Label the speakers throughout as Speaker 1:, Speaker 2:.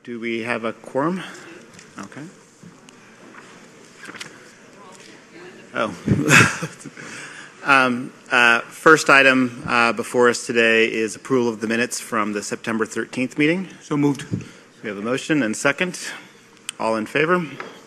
Speaker 1: Do we have a quorum? Okay. Oh. First item before us today is approval of the minutes from the September 13th meeting.
Speaker 2: So moved.
Speaker 1: We have a motion and second. All in favor?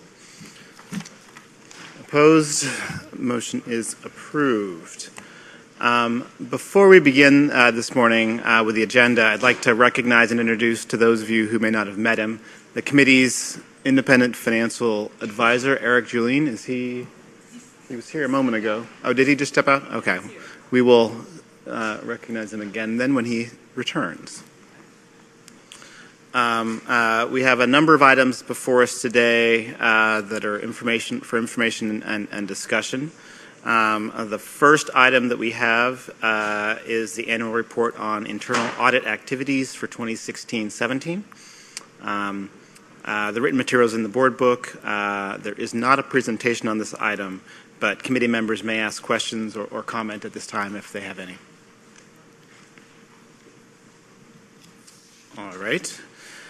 Speaker 1: Opposed? Motion is approved. Before we begin this morning with the agenda, I'd like to recognize and introduce to those of you who may not have met him, the committee's independent financial advisor, Eric Julien. Is he was here a moment ago. Oh, did he just step out? Okay. We will recognize him again then when he returns. We have a number of items before us today that are information and discussion. The first item that we have is the annual report on internal audit activities for 2016-17. The written materials in the board book. There is not a presentation on this item, but committee members may ask questions or comment at this time if they have any. All right.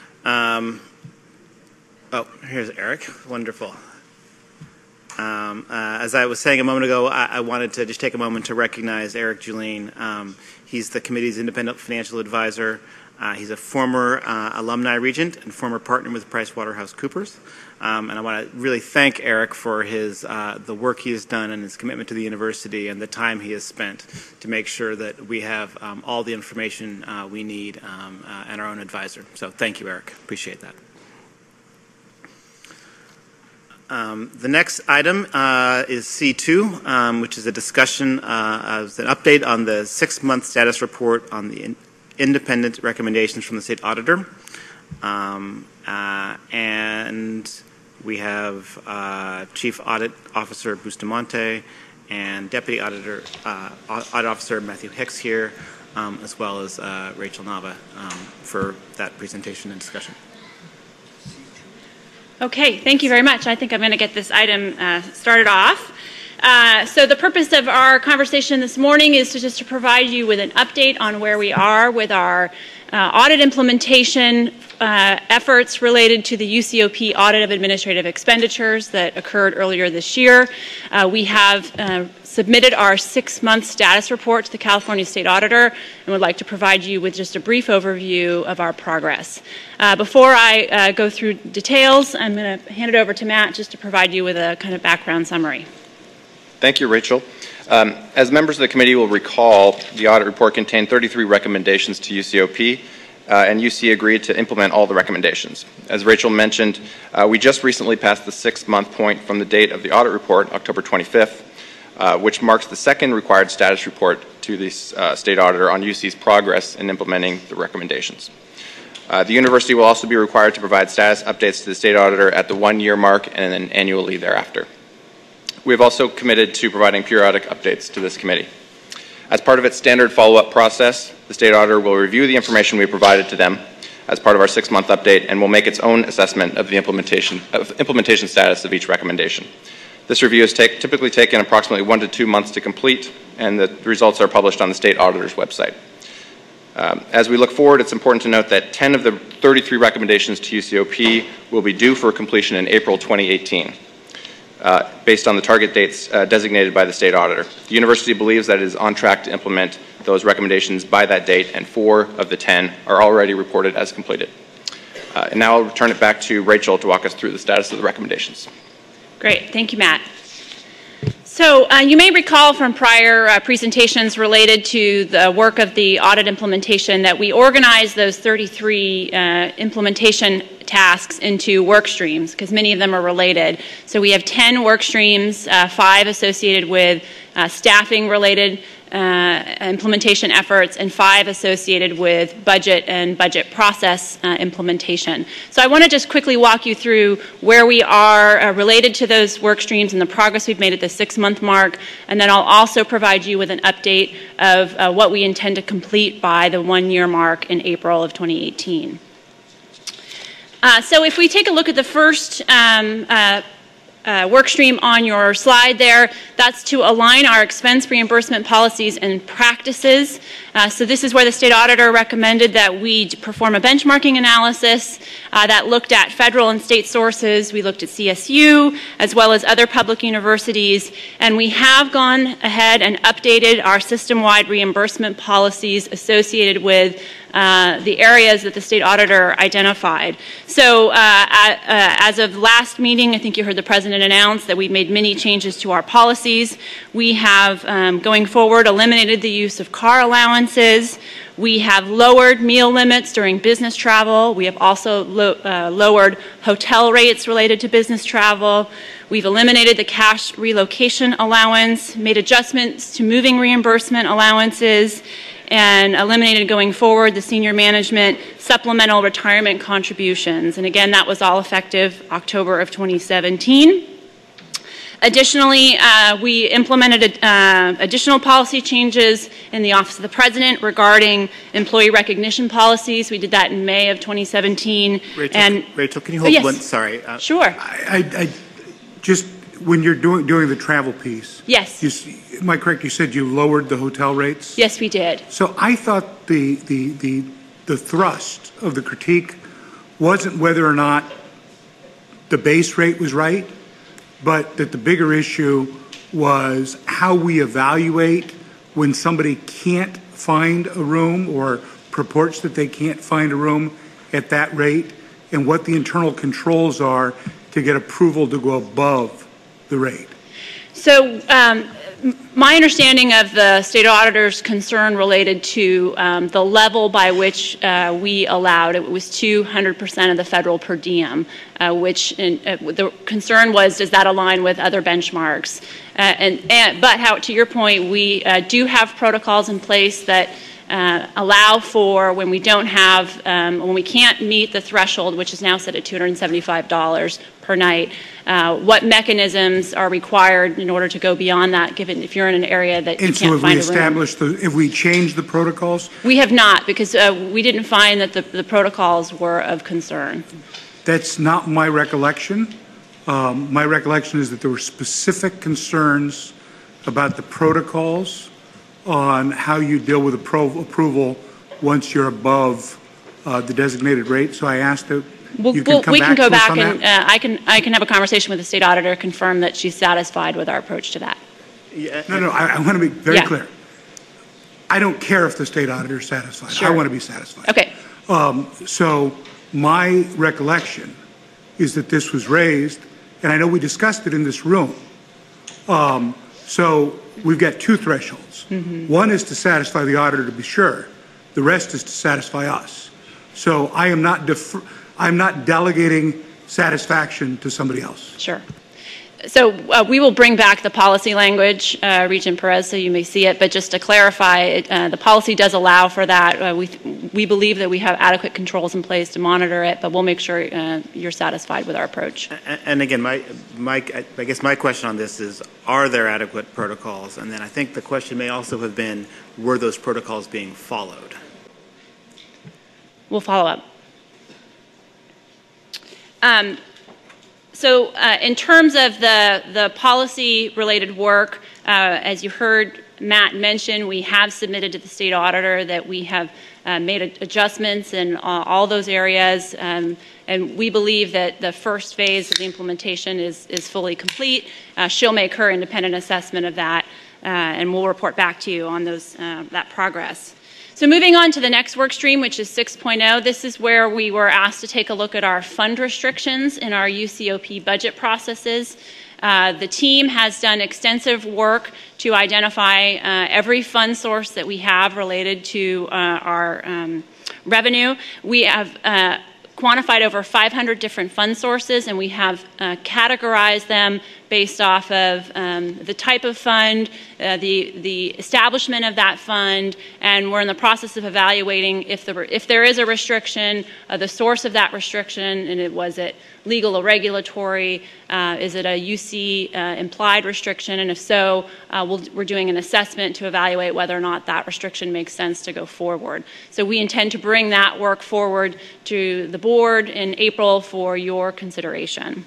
Speaker 1: Oh, here's Eric. Wonderful. As I was saying a moment ago, I wanted to just take a moment to recognize Eric Julien. He's the committee's independent financial advisor. He's a former alumni regent and former partner with PricewaterhouseCoopers. And I want to really thank Eric for his the work he has done and his commitment to the university and the time he has spent to make sure that we have all the information we need and our own advisor. So thank you, Eric. Appreciate that. The next item is C2, which is a discussion of an update on the 6-month status report on the independent recommendations from the state auditor. And we have Chief Audit Officer Bustamante and Deputy Audit Officer Matthew Hicks here, as well as Rachel Nava for that presentation and discussion.
Speaker 3: Okay, thank you very much. I think I'm going to get this item started off. So the purpose of our conversation this morning is to provide you with an update on where we are with our audit implementation efforts related to the UCOP audit of administrative expenditures that occurred earlier this year. We have submitted our 6-month status report to the California State Auditor and would like to provide you with just a brief overview of our progress. Before I go through details, I'm going to hand it over to Matt just to provide you with a kind of background summary.
Speaker 4: Thank you, Rachel. As members of the committee will recall, the audit report contained 33 recommendations to UCOP, and UC agreed to implement all the recommendations. As Rachel mentioned, we just recently passed the 6-month point from the date of the audit report, October 25th, which marks the second required status report to the state auditor on UC's progress in implementing the recommendations. The university will also be required to provide status updates to the state auditor at the 1-year mark and then annually thereafter. We have also committed to providing periodic updates to this committee. As part of its standard follow-up process, the state auditor will review the information we provided to them as part of our 6-month update and will make its own assessment of the implementation status of each recommendation. This review is typically taken approximately 1 to 2 months to complete, and the results are published on the state auditor's website. As we look forward, it's important to note that 10 of the 33 recommendations to UCOP will be due for completion in April 2018. Based on the target dates designated by the state auditor. The university believes that it is on track to implement those recommendations by that date, and 4 of the 10 are already reported as completed. And now I'll return it back to Rachel to walk us through the status of the recommendations.
Speaker 3: Great, thank you, Matt. So you may recall from prior presentations related to the work of the audit implementation that we organized those 33 implementation tasks into work streams because many of them are related. So we have 10 work streams, 5 associated with staffing related implementation efforts and 5 associated with budget and budget process implementation. So I want to just quickly walk you through where we are related to those work streams and the progress we've made at the 6-month mark, and then I'll also provide you with an update of what we intend to complete by the 1-year mark in April of 2018. So if we take a look at the first work stream on your slide there. That's to align our expense reimbursement policies and practices. So this is where the state auditor recommended that we perform a benchmarking analysis that looked at federal and state sources. We looked at CSU as well as other public universities, and we have gone ahead and updated our system-wide reimbursement policies associated with the areas that the state auditor identified. So as of last meeting, I think you heard the president announce that we've made many changes to our policies. We have, going forward, eliminated the use of car allowances. We have lowered meal limits during business travel. We have also lowered hotel rates related to business travel. We've eliminated the cash relocation allowance, made adjustments to moving reimbursement allowances, and eliminated going forward the senior management supplemental retirement contributions. And again, that was all effective October of 2017. Additionally, we implemented additional policy changes in the Office of the President regarding employee recognition policies. We did that in May of 2017.
Speaker 1: Rachel, can you hold one? Sorry.
Speaker 3: Sure.
Speaker 2: I just, when you're doing the travel piece.
Speaker 3: Yes.
Speaker 2: Am I correct? You said you lowered the hotel rates?
Speaker 3: Yes, we did.
Speaker 2: So I thought the thrust of the critique wasn't whether or not the base rate was right, but that the bigger issue was how we evaluate when somebody can't find a room or purports that they can't find a room at that rate, and what the internal controls are to get approval to go above the rate.
Speaker 3: So my understanding of the state auditor's concern related to the level by which we allowed, it was 200% of the federal per diem, which the concern was, does that align with other benchmarks? But to your point, we do have protocols in place that allow for when we don't have, when we can't meet the threshold, which is now set at $275 per night, what mechanisms are required in order to go beyond that, given if you're in an area that you can't find a room.
Speaker 2: And so have we established, have we changed the protocols?
Speaker 3: We have not, because we didn't find that the protocols were of concern.
Speaker 2: That's not my recollection. My recollection is that there were specific concerns about the protocols on how you deal with approval once you're above the designated rate. So I asked that you can come
Speaker 3: we
Speaker 2: back
Speaker 3: can go
Speaker 2: to us
Speaker 3: back
Speaker 2: on
Speaker 3: and
Speaker 2: that?
Speaker 3: I can have a conversation with the state auditor, confirm that she's satisfied with our approach to that.
Speaker 2: No, I want to be very
Speaker 3: Yeah.
Speaker 2: clear. I don't care if the state auditor is satisfied.
Speaker 3: Sure.
Speaker 2: I want to be satisfied.
Speaker 3: Okay.
Speaker 2: So my recollection is that this was raised, and I know we discussed it in this room. So we've got two thresholds. One is to satisfy the auditor, to be sure. The rest is to satisfy us. So I am not delegating satisfaction to somebody else.
Speaker 3: Sure. So we will bring back the policy language, Regent Perez, so you may see it. But just to clarify, the policy does allow for that. We believe that we have adequate controls in place to monitor it, but we'll make sure you're satisfied with our approach.
Speaker 1: And again, I guess my question on this is, are there adequate protocols? And then I think the question may also have been, were those protocols being followed?
Speaker 3: We'll follow up. So in terms of the policy-related work, as you heard Matt mention, we have submitted to the state auditor that we have made adjustments in all those areas, and we believe that the first phase of the implementation is fully complete. She'll make her independent assessment of that, and we'll report back to you on that progress. So moving on to the next work stream, which is 6.0, this is where we were asked to take a look at our fund restrictions in our UCOP budget processes. The team has done extensive work to identify every fund source that we have related to our revenue. We have quantified over 500 different fund sources, and we have categorized them based off of the type of fund, the establishment of that fund, and we're in the process of evaluating if there is a restriction, the source of that restriction, and was it legal or regulatory, is it a UC implied restriction, and if so, we're doing an assessment to evaluate whether or not that restriction makes sense to go forward. So we intend to bring that work forward to the board in April for your consideration.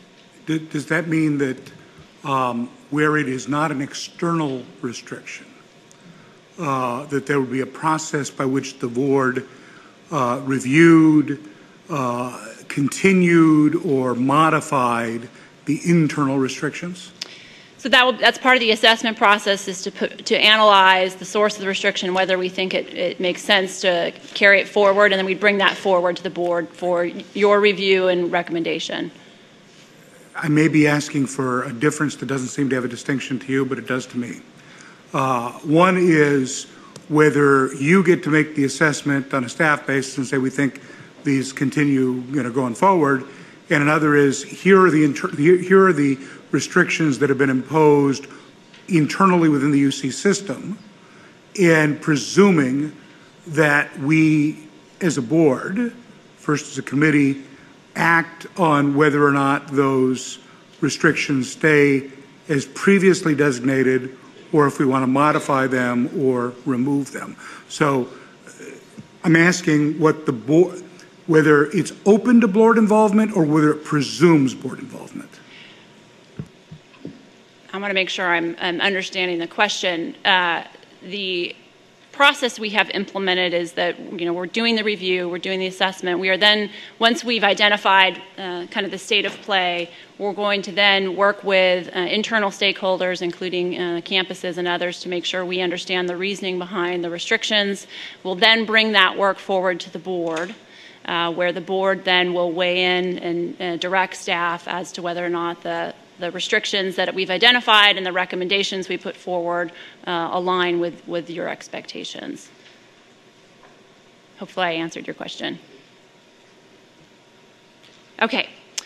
Speaker 2: does that mean that where it is not an external restriction, that there would be a process by which the board reviewed, continued, or modified the internal restrictions?
Speaker 3: So that's part of the assessment process, is to analyze the source of the restriction, whether we think it makes sense to carry it forward, and then we bring that forward to the board for your review and recommendation.
Speaker 2: I may be asking for a difference that doesn't seem to have a distinction to you, but it does to me. One is whether you get to make the assessment on a staff basis and say we think these continue, going forward, and another is here are the restrictions that have been imposed internally within the UC system, and presuming that we, as a board, first as a committee, act on whether or not those restrictions stay as previously designated, or if we want to modify them or remove them. So I'm asking what the board, whether it's open to board involvement or whether it presumes board involvement.
Speaker 3: I want to make sure I'm understanding the question. The process we have implemented is that we're doing the review, we're doing the assessment. We are then, once we've identified kind of the state of play, we're going to then work with internal stakeholders, including campuses and others, to make sure we understand the reasoning behind the restrictions. We'll then bring that work forward to the board, where the board then will weigh in and direct staff as to whether or not the restrictions that we've identified and the recommendations we put forward align with your expectations. Hopefully I answered your question. Okay.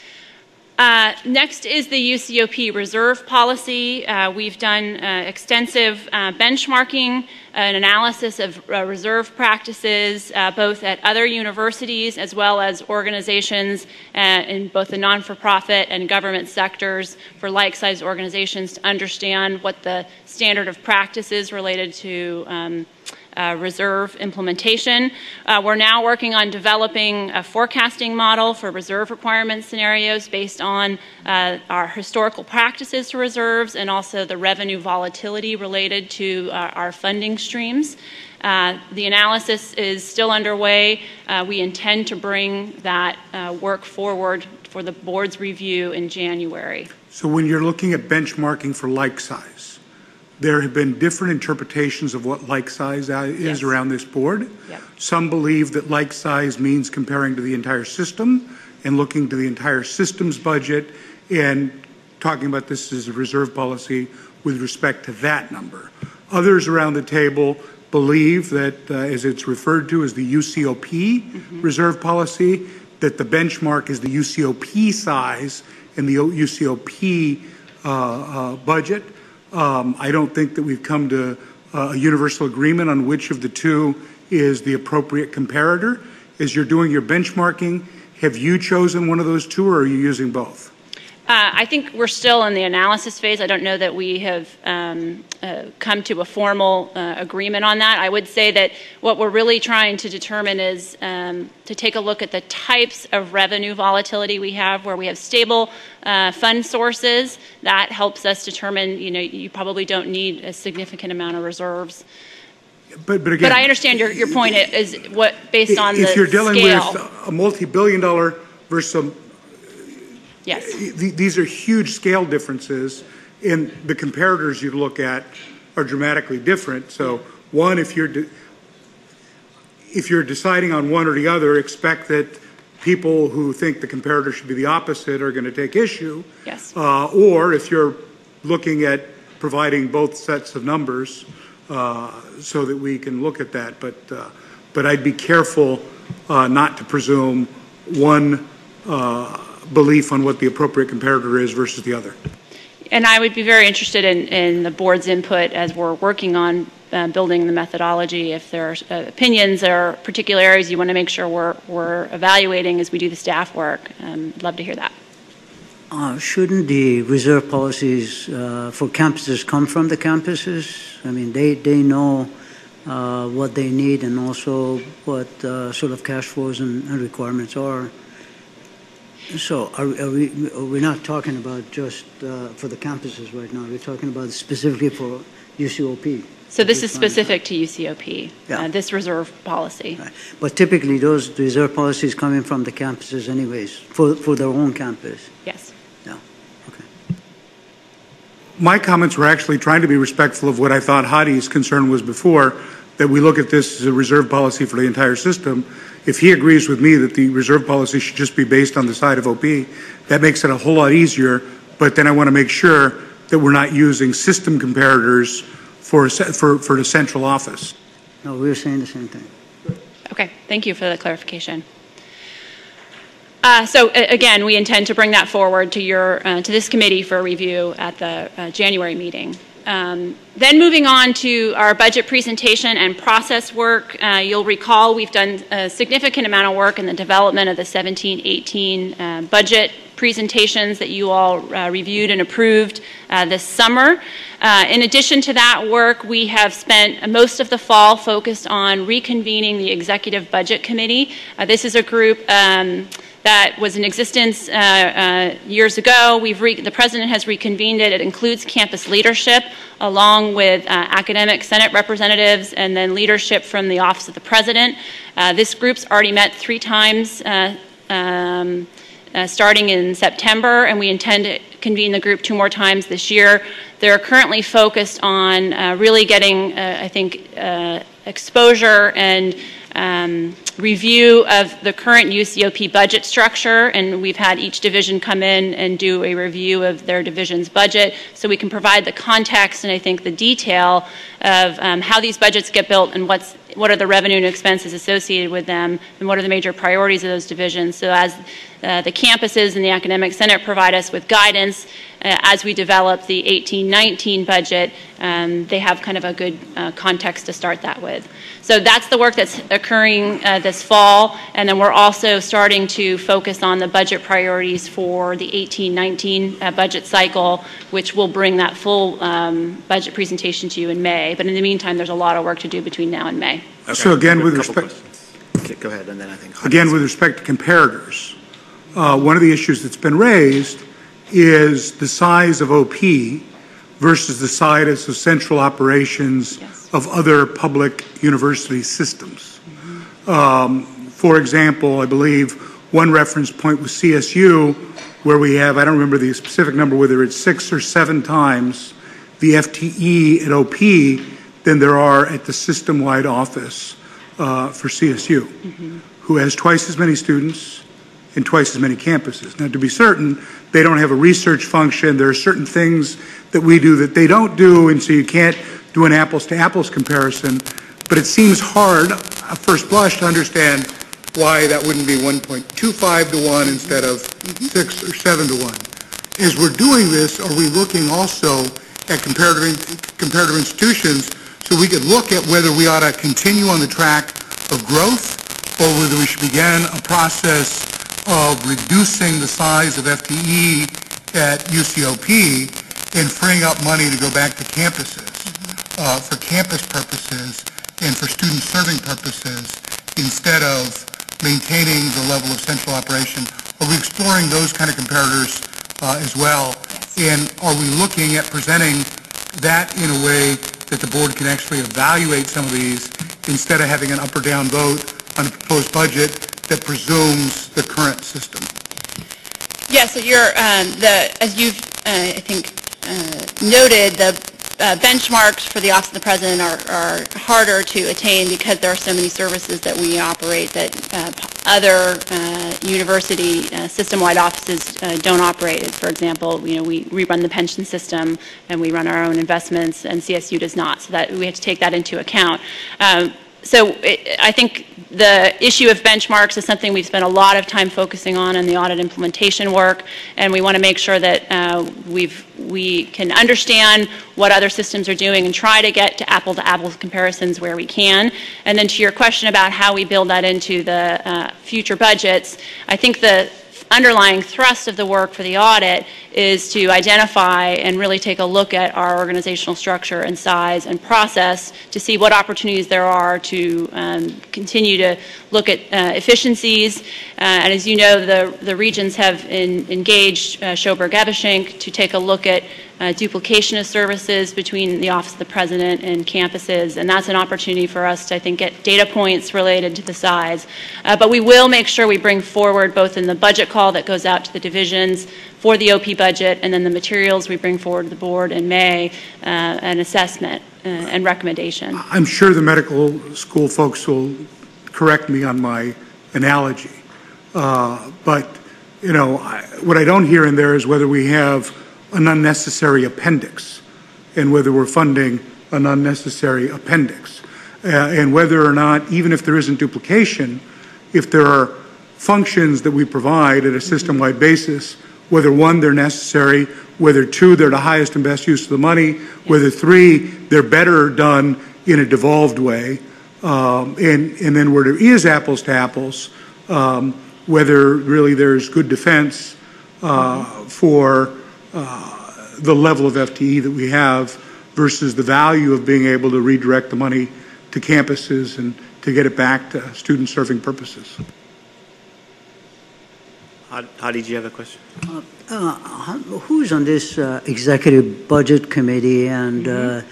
Speaker 3: Next is the UCOP reserve policy. We've done extensive benchmarking and analysis of reserve practices, both at other universities as well as organizations in both the non-for-profit and government sectors for like-sized organizations, to understand what the standard of practice is related to reserve implementation. We're now working on developing a forecasting model for reserve requirement scenarios based on our historical practices to reserves and also the revenue volatility related to our funding streams. The analysis is still underway. We intend to bring that work forward for the board's review in January.
Speaker 2: So when you're looking at benchmarking for like size, there have been different interpretations of what like size is
Speaker 3: Yes.
Speaker 2: around this board.
Speaker 3: Yep.
Speaker 2: Some believe that like size means comparing to the entire system and looking to the entire system's budget and talking about this as a reserve policy with respect to that number. Others around the table believe that, as it's referred to as the UCOP reserve policy, that the benchmark is the UCOP size and the UCOP budget. I don't think that we've come to a universal agreement on which of the two is the appropriate comparator. As you're doing your benchmarking, have you chosen one of those two, or are you using both?
Speaker 3: I think we're still in the analysis phase. I don't know that we have come to a formal agreement on that. I would say that what we're really trying to determine is to take a look at the types of revenue volatility we have, where we have stable fund sources. That helps us determine, you probably don't need a significant amount of reserves.
Speaker 2: But again,
Speaker 3: But I understand your point is what, based on the
Speaker 2: if you're dealing
Speaker 3: scale.
Speaker 2: with a multi-billion-dollar versus
Speaker 3: Yes.
Speaker 2: these are huge scale differences, and the comparators you look at are dramatically different. So, one, if you're deciding on one or the other, expect that people who think the comparator should be the opposite are going to take issue.
Speaker 3: Yes.
Speaker 2: Or if you're looking at providing both sets of numbers so that we can look at that. But I'd be careful not to presume one belief on what the appropriate comparator is versus the other.
Speaker 3: And I would be very interested in the board's input as we're working on building the methodology. If there are opinions or particular areas you want to make sure we're evaluating as we do the staff work, I'd love to hear that.
Speaker 5: Shouldn't the reserve policies for campuses come from the campuses? I mean, they know what they need and also what sort of cash flows and requirements are. So we're not talking about just for the campuses right now. We're talking about specifically for UCOP.
Speaker 3: So this is specific to UCOP,
Speaker 5: Yeah.
Speaker 3: this reserve policy.
Speaker 5: Right. But typically those reserve policies coming from the campuses anyways, for their own campus.
Speaker 3: Yes.
Speaker 5: Yeah, okay.
Speaker 2: My comments were actually trying to be respectful of what I thought Hadi's concern was before, that we look at this as a reserve policy for the entire system. If he agrees with me that the reserve policy should just be based on the side of OP, that makes it a whole lot easier, but then I want to make sure that we're not using system comparators for the central office.
Speaker 5: No, we were saying the same thing.
Speaker 3: Okay, thank you for the clarification. Again, we intend to bring that forward to this committee for review at the January meeting. Then moving on to our budget presentation and process work, you'll recall we've done a significant amount of work in the development of the 17-18 budget presentations that you all reviewed and approved this summer. In addition to that work, we have spent most of the fall focused on reconvening the Executive Budget Committee. This is a group that was in existence years ago. The President has reconvened it. It includes campus leadership, along with academic Senate representatives, and then leadership from the Office of the President. This group's already met 3 times starting in September, and we intend to convene the group 2 more times this year. They're currently focused on really getting, I think, exposure and review of the current UCOP budget structure, and we've had each division come in and do a review of their division's budget so we can provide the context and I think the detail of how these budgets get built and what are the revenue and expenses associated with them and what are the major priorities of those divisions. So as the campuses and the Academic Senate provide us with guidance as we develop the 18-19 budget, they have kind of a good context to start that with. So that's the work that's occurring this fall, and then we're also starting to focus on the budget priorities for the 18-19 budget cycle, which will bring that full budget presentation to you in May. But in the meantime, there's a lot of work to do between now and May.
Speaker 1: Okay.
Speaker 2: So again, with
Speaker 1: A couple
Speaker 2: respect,
Speaker 1: questions. Okay, go ahead, and then I think
Speaker 2: again, with respect to comparators, one of the issues that's been raised is the size of OP versus the size of central operations of other public university systems. For example, I believe one reference point was CSU, where we have, I don't remember the specific number, whether it's 6 or 7 times the FTE at OP than there are at the system-wide office for CSU, who has twice as many students and twice as many campuses. Now, to be certain, they don't have a research function. There are certain things that we do that they don't do, and so you can't do an apples-to-apples comparison. But it seems hard, at first blush, to understand why that wouldn't be 1.25 to 1 instead of 6 or 7 to 1. As we're doing this, are we looking also at comparative institutions so we could look at whether we ought to continue on the track of growth or whether we should begin a process of reducing the size of FTE at UCOP and freeing up money to go back to campuses for campus purposes and for student serving purposes instead of maintaining the level of central operation. Are we exploring those kind of comparators as well? And are we looking at presenting that in a way that the board can actually evaluate some of these instead of having an up or down vote on a proposed budget that presumes the current system?
Speaker 3: Yes, so as you've, I think, noted, the benchmarks for the Office of the President are harder to attain because there are so many services that we operate that other university system-wide offices don't operate. For example, we run the pension system and we run our own investments, and CSU does not. So that we have to take that into account. I think the issue of benchmarks is something we've spent a lot of time focusing on in the audit implementation work, and we want to make sure that we can understand what other systems are doing and try to get to apple-to-apple comparisons where we can. And then to your question about how we build that into the future budgets, I think the underlying thrust of the work for the audit is to identify and really take a look at our organizational structure and size and process to see what opportunities there are to continue to look at efficiencies. And as you know, the regions have engaged Schoberg Ebeschenk to take a look at duplication of services between the Office of the President and campuses, and that's an opportunity for us to, I think, get data points related to the size. But we will make sure we bring forward, both in the budget call that goes out to the divisions for the OP budget, and then the materials we bring forward to the board in May, an assessment and recommendation.
Speaker 2: I'm sure the medical school folks will correct me on my analogy, but you know, what I don't hear in there is whether we have an unnecessary appendix and whether we're funding an unnecessary appendix, and whether or not, even if there isn't duplication, if there are functions that we provide at a system-wide basis, whether one, they're necessary, whether two, they're the highest and best use of the money, whether three, they're better done in a devolved way, and then where there is apples to apples, whether really there's good defense for the level of FTE that we have versus the value of being able to redirect the money to campuses and to get it back to student-serving purposes.
Speaker 1: Hadi, do you have a question?
Speaker 5: Who's on this executive budget committee, and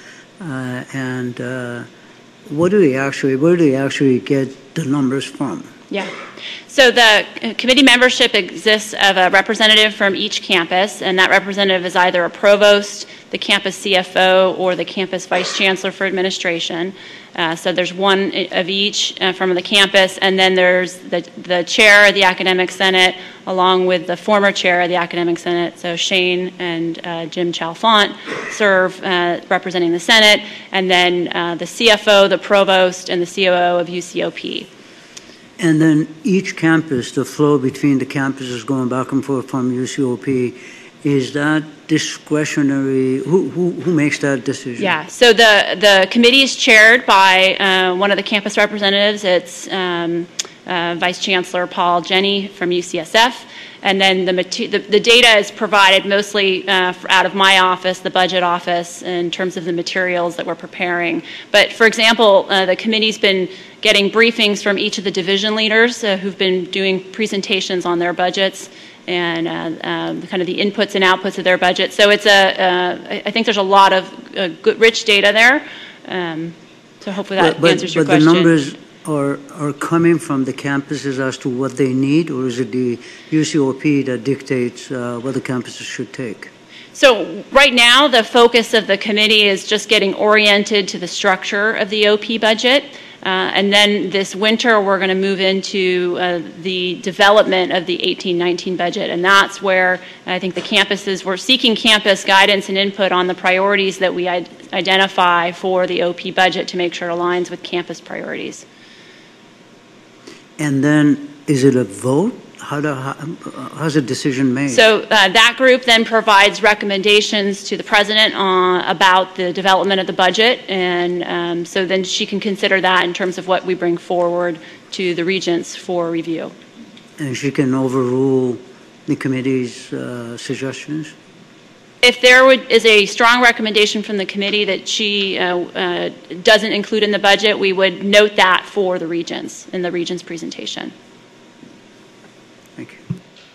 Speaker 5: where do they actually get the numbers from?
Speaker 3: Yeah. So the committee membership exists of a representative from each campus, and that representative is either a provost, the campus CFO, or the campus vice chancellor for administration. So there's one of each from the campus, and then there's the chair of the academic senate, along with the former chair of the academic senate. So Shane and Jim Chalfant serve representing the senate, and then the CFO, the provost, and the COO of UCOP.
Speaker 5: And then each campus, the flow between the campuses going back and forth from UCOP, is that discretionary? Who makes that decision?
Speaker 3: Yeah, so the committee is chaired by one of the campus representatives. It's Vice Chancellor Paul Jenny from UCSF. And then the data is provided mostly out of my office, the budget office, in terms of the materials that we're preparing. But for example, the committee's been getting briefings from each of the division leaders who've been doing presentations on their budgets and kind of the inputs and outputs of their budget. So it's I think there's a lot of good, rich data there. So hopefully that answers your question.
Speaker 5: But the numbers are coming from the campuses as to what they need, or is it the UCOP that dictates what the campuses should take?
Speaker 3: So right now, the focus of the committee is just getting oriented to the structure of the OP budget. And then this winter, we're going to move into the development of the 18-19 budget. And that's where I think the campuses, we're seeking campus guidance and input on the priorities that we identify for the OP budget to make sure it aligns with campus priorities.
Speaker 5: And then is it a vote? How's a decision made?
Speaker 3: So that group then provides recommendations to the president about the development of the budget, and so then she can consider that in terms of what we bring forward to the regents for review.
Speaker 5: And she can overrule the committee's suggestions?
Speaker 3: If there is a strong recommendation from the committee that she doesn't include in the budget, we would note that for the regents in the regents' presentation.
Speaker 5: Thank you.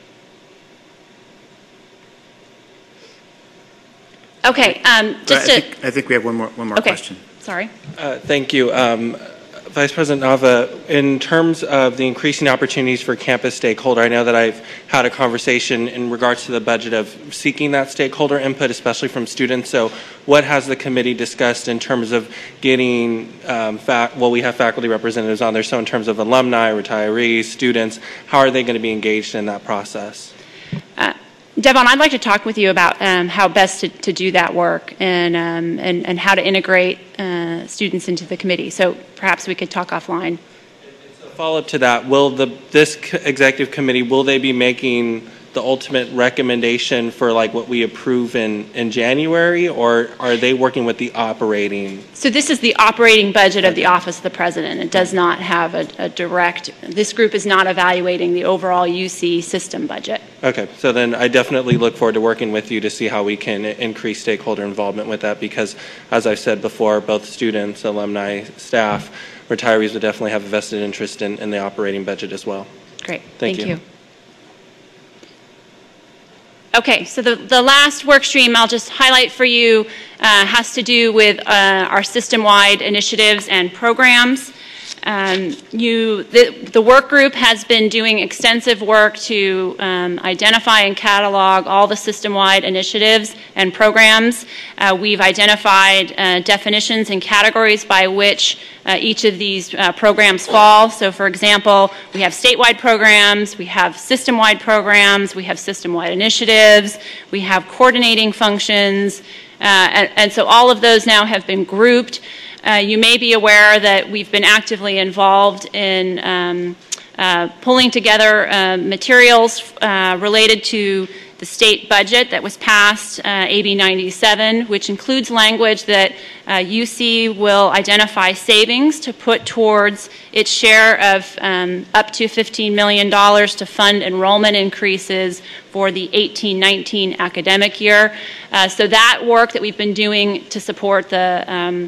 Speaker 3: Okay,
Speaker 1: I think we have one more
Speaker 3: okay.
Speaker 1: question.
Speaker 3: Sorry.
Speaker 6: Thank you. Vice President Nava, in terms of the increasing opportunities for campus stakeholder, I know that I've had a conversation in regards to the budget of seeking that stakeholder input, especially from students. So what has the committee discussed in terms of getting, we have faculty representatives on there, so in terms of alumni, retirees, students, how are they going to be engaged in that process?
Speaker 3: Devon, I'd like to talk with you about how best to do that work and how to integrate students into the committee. So perhaps we could talk offline.
Speaker 6: As a follow-up to that, will this executive committee, will they be making the ultimate recommendation for like what we approve in January, or are they working with the operating?
Speaker 3: So this is the operating budget of the Office of the President. It does not have a direct, this group is not evaluating the overall UC system budget.
Speaker 6: Okay, so then I definitely look forward to working with you to see how we can increase stakeholder involvement with that, because as I've said before, both students, alumni, staff, retirees would definitely have a vested interest in the operating budget as well.
Speaker 3: Great,
Speaker 6: Thank you.
Speaker 3: Okay, so the last work stream I'll just highlight for you has to do with our system-wide initiatives and programs. The work group has been doing extensive work to identify and catalog all the system-wide initiatives and programs. We've identified definitions and categories by which each of these programs fall. So, for example, we have statewide programs, we have system-wide programs, we have system-wide initiatives, we have coordinating functions, and so all of those now have been grouped. You may be aware that we've been actively involved in pulling together materials related to the state budget that was passed, AB 97, which includes language that UC will identify savings to put towards its share of up to $15 million to fund enrollment increases for the 18-19 academic year. So that work that we've been doing to support the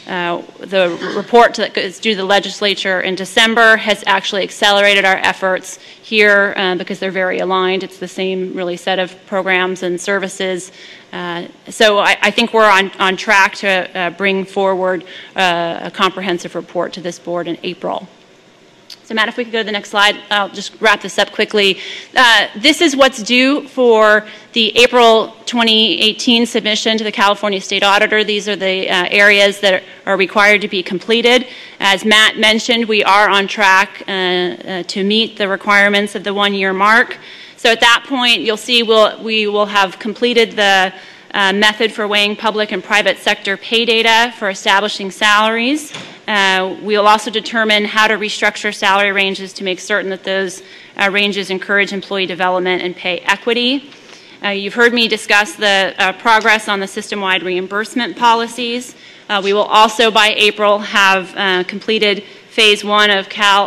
Speaker 3: report that goes due to the legislature in December has actually accelerated our efforts here because they're very aligned. It's the same really set of programs and services. So I think we're on track to bring forward a comprehensive report to this board in April. So Matt, if we could go to the next slide, I'll just wrap this up quickly. This is what's due for the April 2018 submission to the California State Auditor. These are the areas that are required to be completed. As Matt mentioned, we are on track to meet the requirements of the 1-year mark. So at that point, you'll see we will have completed the method for weighing public and private sector pay data for establishing salaries. We will also determine how to restructure salary ranges to make certain that those ranges encourage employee development and pay equity. You've heard me discuss the progress on the system-wide reimbursement policies. We will also, by April, have completed Phase 1 of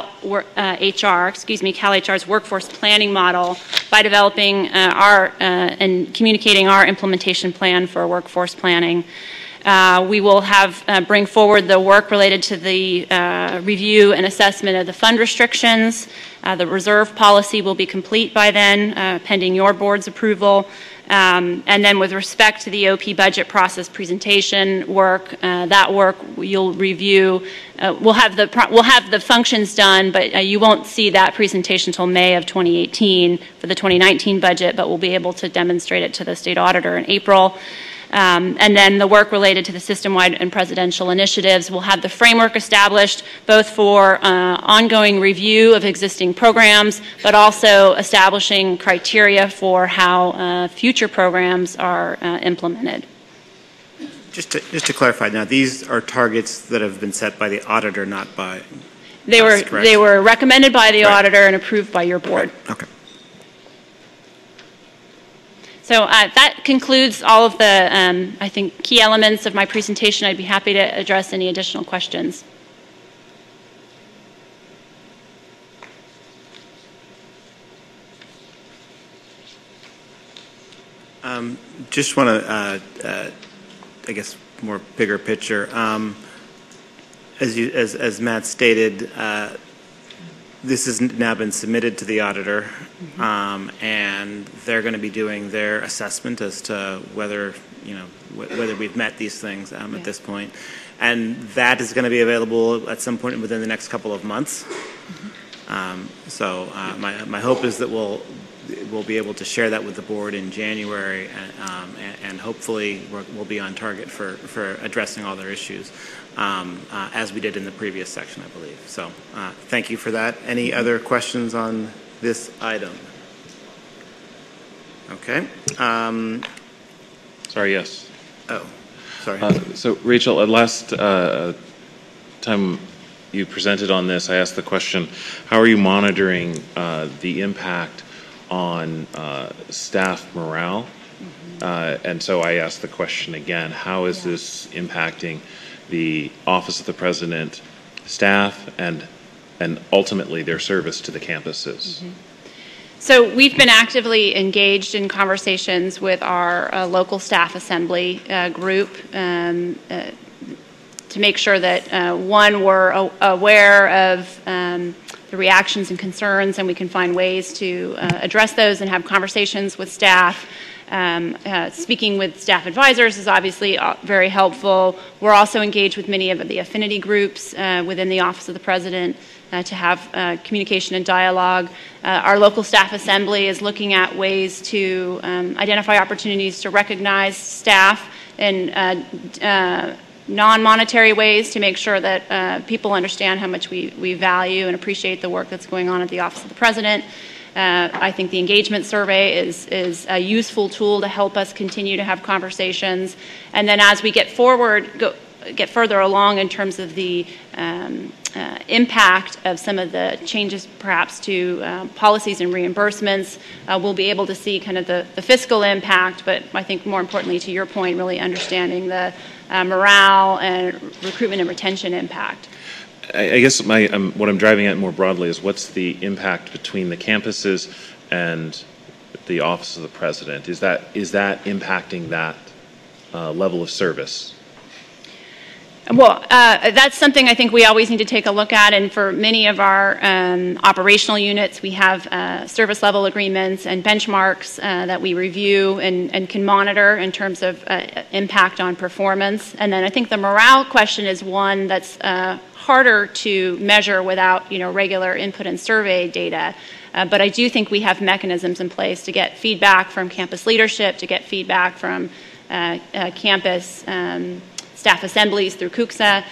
Speaker 3: CalHR's workforce planning model by developing and communicating our implementation plan for workforce planning. We will bring forward the work related to the review and assessment of the fund restrictions. The reserve policy will be complete by then, pending your board's approval. And then with respect to the OP budget process presentation work, that work you'll review. We'll have the functions done, but you won't see that presentation until May of 2018 for the 2019 budget, but we'll be able to demonstrate it to the state auditor in April. And then the work related to the system-wide and presidential initiatives will have the framework established both for ongoing review of existing programs, but also establishing criteria for how future programs are implemented.
Speaker 1: Just to clarify, now these are targets that have been set by the auditor, not by
Speaker 3: They were recommended by the auditor and approved by your board.
Speaker 1: Right. Okay.
Speaker 3: So that concludes all of the, I think, key elements of my presentation. I'd be happy to address any additional questions.
Speaker 1: Just want to, I guess, more bigger picture. As Matt stated, this has now been submitted to the auditor, and they're going to be doing their assessment as to whether we've met these things at this point, and that is going to be available at some point within the next couple of months. So my hope is that we'll be able to share that with the board in January, and hopefully we'll be on target for addressing all their issues. As we did in the previous section, I believe. So thank you for that. Any other questions on this item? Okay.
Speaker 7: Sorry, yes.
Speaker 1: Oh, sorry.
Speaker 7: So, Rachel, last time you presented on this, I asked the question, how are you monitoring the impact on staff morale. And so I ask the question again, how is this impacting the Office of the President staff and ultimately their service to the campuses?
Speaker 3: So we've been actively engaged in conversations with our local staff assembly group to make sure that, one, we're aware of the reactions and concerns, and we can find ways to address those and have conversations with staff. Speaking with staff advisors is obviously very helpful. We're also engaged with many of the affinity groups within the Office of the President to have communication and dialogue. Our local staff assembly is looking at ways to identify opportunities to recognize staff in non-monetary ways to make sure that people understand how much we value and appreciate the work that's going on at the Office of the President. I think the engagement survey is a useful tool to help us continue to have conversations. And then as we get further along in terms of the impact of some of the changes perhaps to policies and reimbursements, we'll be able to see kind of the fiscal impact, but I think more importantly to your point, really understanding the morale and recruitment and retention impact.
Speaker 7: I guess what I'm driving at more broadly is what's the impact between the campuses and the Office of the President? Is that impacting that level of service?
Speaker 3: Well, that's something I think we always need to take a look at, and for many of our operational units, we have service level agreements and benchmarks that we review and can monitor in terms of impact on performance. And then I think the morale question is one that's harder to measure without regular input and survey data. But I do think we have mechanisms in place to get feedback from campus leadership, to get feedback from campus staff assemblies through CUCSA.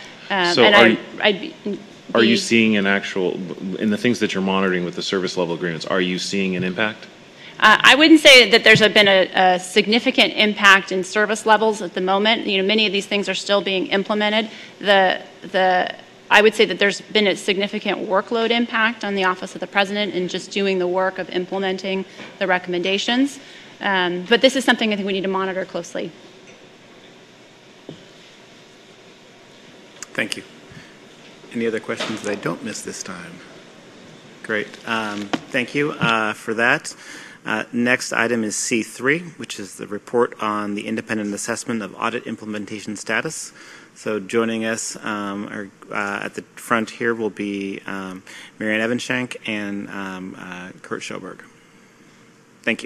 Speaker 7: Are you seeing in the things that you're monitoring with the service level agreements, are you seeing an impact?
Speaker 3: I wouldn't say that there's been a significant impact in service levels at the moment. Many of these things are still being implemented. I would say that there's been a significant workload impact on the Office of the President in just doing the work of implementing the recommendations. But this is something I think we need to monitor closely.
Speaker 1: Thank you. Any other questions that I don't miss this time? Great. Thank you for that. Next item is C3, which is the report on the independent assessment of audit implementation status. So joining us at the front here will be Mary Ann Evenshank and Kurt Schoberg. Thank you.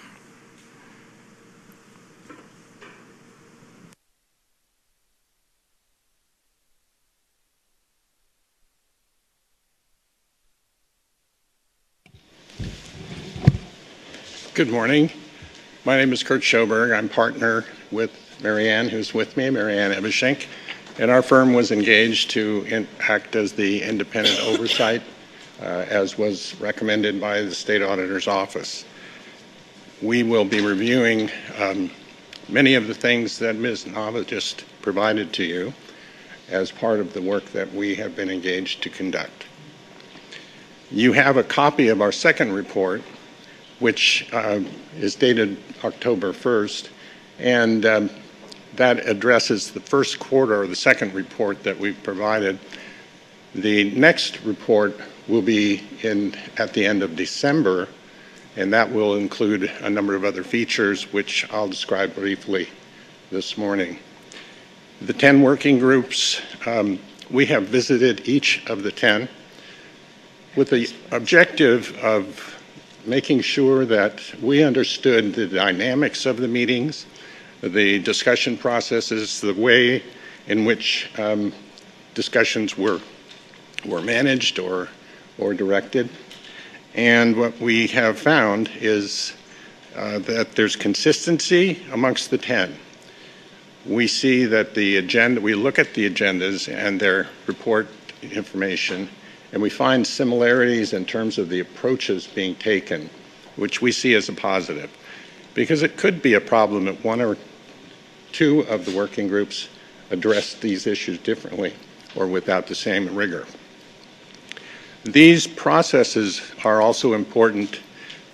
Speaker 8: Good morning. My name is Kurt Schoberg. I'm partner with Mary Ann, who's with me, Mary Ann Evenshank. And our firm was engaged to act as the independent oversight, as was recommended by the State Auditor's Office. We will be reviewing many of the things that Ms. Nava just provided to you as part of the work that we have been engaged to conduct. You have a copy of our second report, which is dated October 1st, and that addresses the first quarter of the second report that we've provided. The next report will be at the end of December, and that will include a number of other features, which I'll describe briefly this morning. The 10 working groups, we have visited each of the 10 with the objective of making sure that we understood the dynamics of the meetings, the discussion processes, the way in which discussions were managed or directed. And what we have found is that there's consistency amongst the 10. We see that we look at the agendas and their report information, and we find similarities in terms of the approaches being taken, which we see as a positive, because it could be a problem that one or two of the working groups address these issues differently or without the same rigor. These processes are also important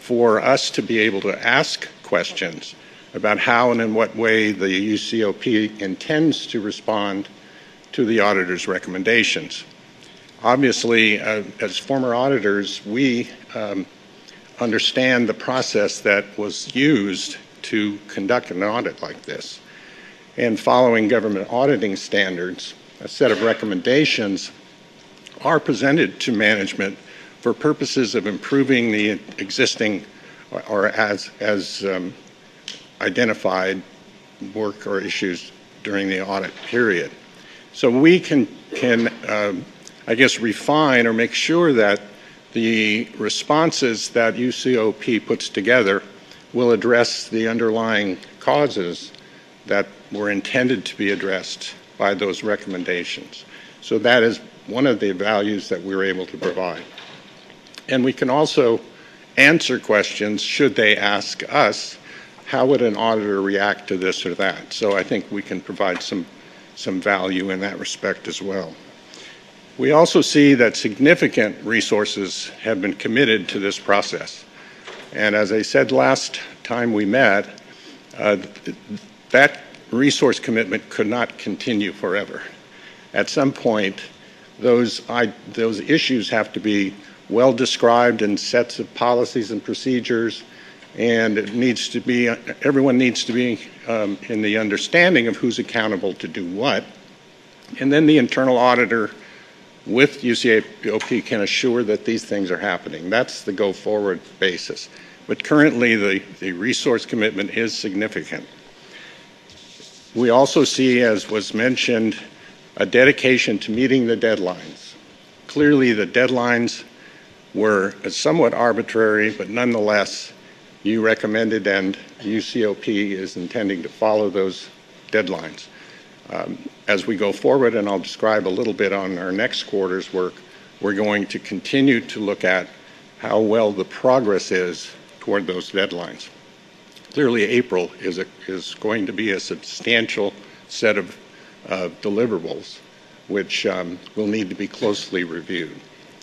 Speaker 8: for us to be able to ask questions about how and in what way the UCOP intends to respond to the auditor's recommendations. Obviously, as former auditors, we understand the process that was used to conduct an audit like this. And following government auditing standards, a set of recommendations are presented to management for purposes of improving the existing or as identified work or issues during the audit period. So we can I guess, refine or make sure that the responses that UCOP puts together will address the underlying causes that were intended to be addressed by those recommendations. So that is one of the values that we're able to provide. And we can also answer questions should they ask us, how would an auditor react to this or that? So I think we can provide some value in that respect as well. We also see that significant resources have been committed to this process. And as I said last time we met, that resource commitment could not continue forever. At some point, those issues have to be well described in sets of policies and procedures, and it needs to be, everyone needs to be in the understanding of who's accountable to do what. And then the internal auditor with UCOP can assure that these things are happening. That's the go-forward basis. But currently, the resource commitment is significant. We also see, as was mentioned, a dedication to meeting the deadlines. Clearly, the deadlines were somewhat arbitrary, but nonetheless, you recommended and UCOP is intending to follow those deadlines. As we go forward, and I'll describe a little bit on our next quarter's work, we're going to continue to look at how well the progress is toward those deadlines. Clearly, April is going to be a substantial set of deliverables, which will need to be closely reviewed.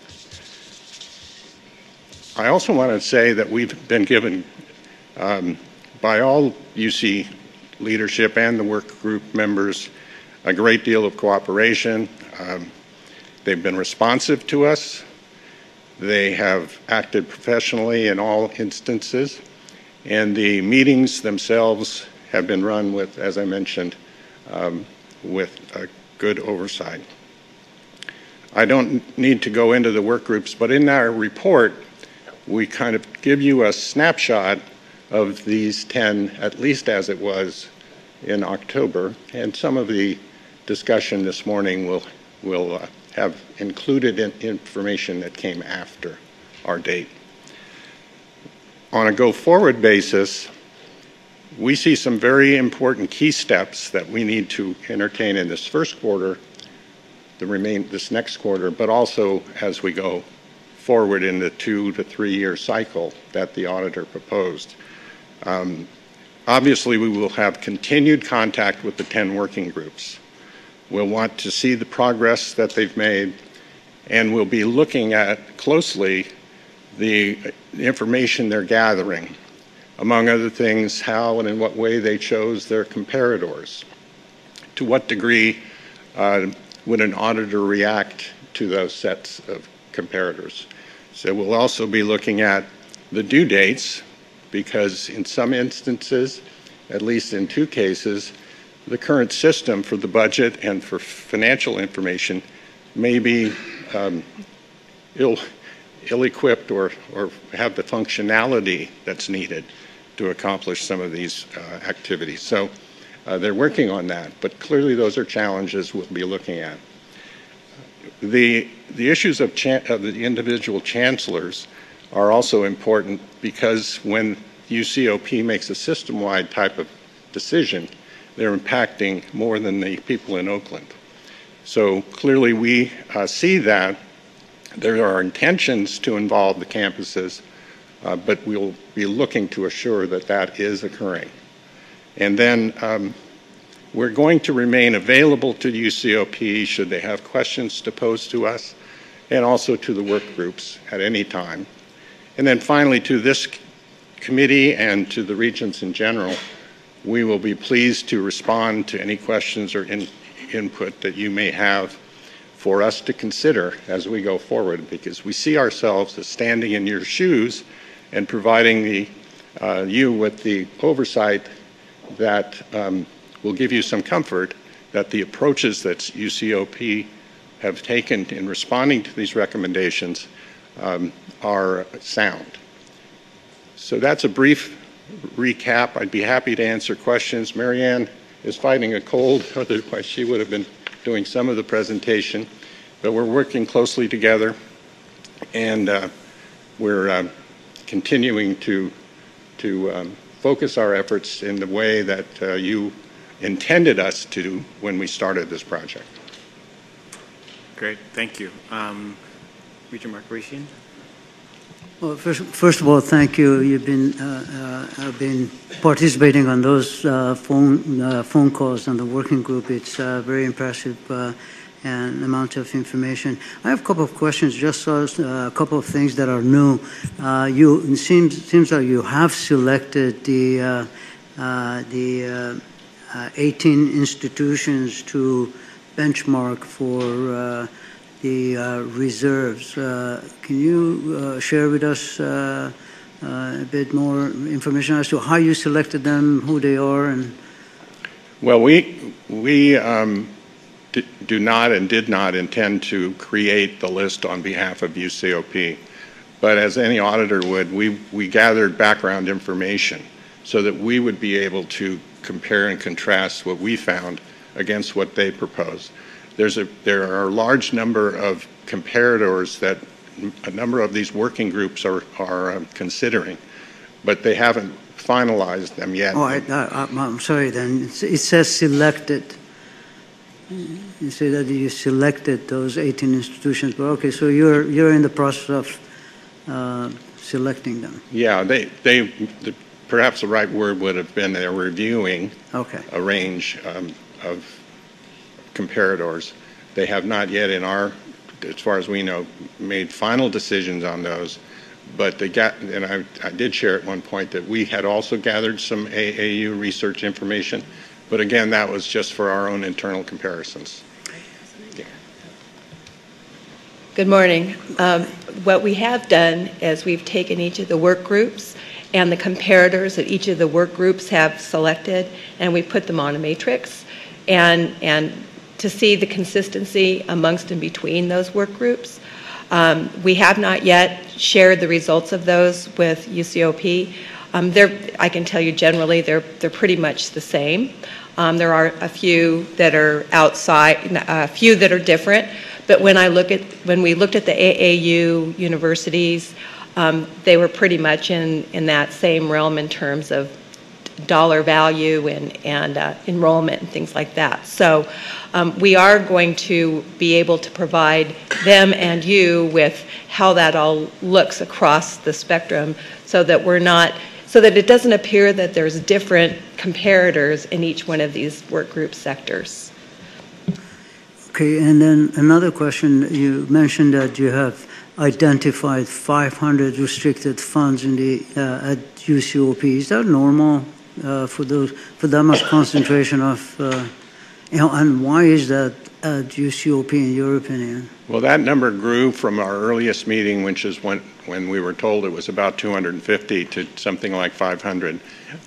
Speaker 8: I also want to say that we've been given, by all UC leadership and the work group members, a great deal of cooperation. They've been responsive to us. They have acted professionally in all instances. And the meetings themselves have been run with, as I mentioned, with a good oversight. I don't need to go into the work groups, but in our report, we kind of give you a snapshot of these 10, at least as it was in October, and some of the discussion this morning will have included information that came after our date. On a go-forward basis, we see some very important key steps that we need to entertain in this first quarter, this next quarter, but also as we go forward in the 2 to 3 year cycle that the auditor proposed. Obviously, we will have continued contact with the 10 working groups. We'll want to see the progress that they've made, and we'll be looking at closely the information they're gathering. Among other things, how and in what way they chose their comparators. To what degree would an auditor react to those sets of comparators? So we'll also be looking at the due dates, because in some instances, at least in 2 cases, the current system for the budget and for financial information may be ill-equipped or have the functionality that's needed to accomplish some of these activities. So they're working on that, but clearly those are challenges we'll be looking at. The issues of the individual chancellors are also important, because when UCOP makes a system-wide type of decision, they're impacting more than the people in Oakland. So clearly we see that there are intentions to involve the campuses, but we'll be looking to assure that that is occurring. And then we're going to remain available to UCOP should they have questions to pose to us, and also to the work groups at any time. And then finally, to this committee and to the regents in general, we will be pleased to respond to any questions or input that you may have for us to consider as we go forward, because we see ourselves as standing in your shoes and providing you with the oversight that will give you some comfort that the approaches that UCOP have taken in responding to these recommendations are sound. So that's a brief recap. I'd be happy to answer questions. Marianne is fighting a cold, otherwise she would have been doing some of the presentation, but we're working closely together, and we're continuing to focus our efforts in the way that you intended us to do when we started this project.
Speaker 1: Great, thank you. Regent Markarisian?
Speaker 5: Well, first of all, thank you. You've been participating on those phone calls on the working group. It's very impressive and amount of information. I have a couple of questions. Just saw a couple of things that are new. It seems like you have selected the 18 institutions to benchmark for the reserves. Can you share with us a bit more information as to how you selected them, who they are, and?
Speaker 8: Well, we do not and did not intend to create the list on behalf of UCOP, but as any auditor would, we gathered background information so that we would be able to compare and contrast what we found against what they proposed. There are a large number of comparators that a number of these working groups are considering, but they haven't finalized them yet.
Speaker 5: Oh, I'm sorry then. It says selected. You say that you selected those 18 institutions, but okay, so you're in the process of selecting them.
Speaker 8: Yeah, perhaps the right word would have been they're reviewing a range of comparators. They have not yet, as far as we know, made final decisions on those. But I did share at one point that we had also gathered some AAU research information, but again, that was just for our own internal comparisons. Yeah.
Speaker 9: Good morning. What we have done is we've taken each of the work groups and the comparators that each of the work groups have selected, and we put them on a matrix, and to see the consistency amongst and between those work groups. We have not yet shared the results of those with UCOP. I can tell you generally they're pretty much the same. There are a few that are outside, a few that are different, but when we looked at the AAU universities, they were pretty much in that same realm in terms of dollar value and enrollment and things like that. So we are going to be able to provide them and you with how that all looks across the spectrum, so that it doesn't appear that there's different comparators in each one of these work group sectors.
Speaker 5: Okay, and then another question. You mentioned that you have identified 500 restricted funds in at UCOP. Is that normal for that much concentration of, and why is that at UCOP in your opinion?
Speaker 8: Well, that number grew from our earliest meeting, which is when we were told it was about 250 to something like 500.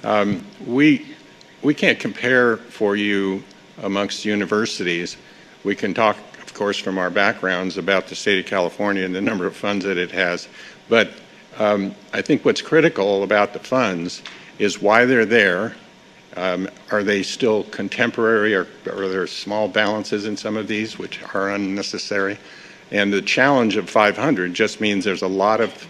Speaker 8: We can't compare for you amongst universities. We can talk, of course, from our backgrounds about the state of California and the number of funds that it has. But I think what's critical about the funds is why they're there. Are they still contemporary, or are there small balances in some of these which are unnecessary? And the challenge of 500 just means there's a lot of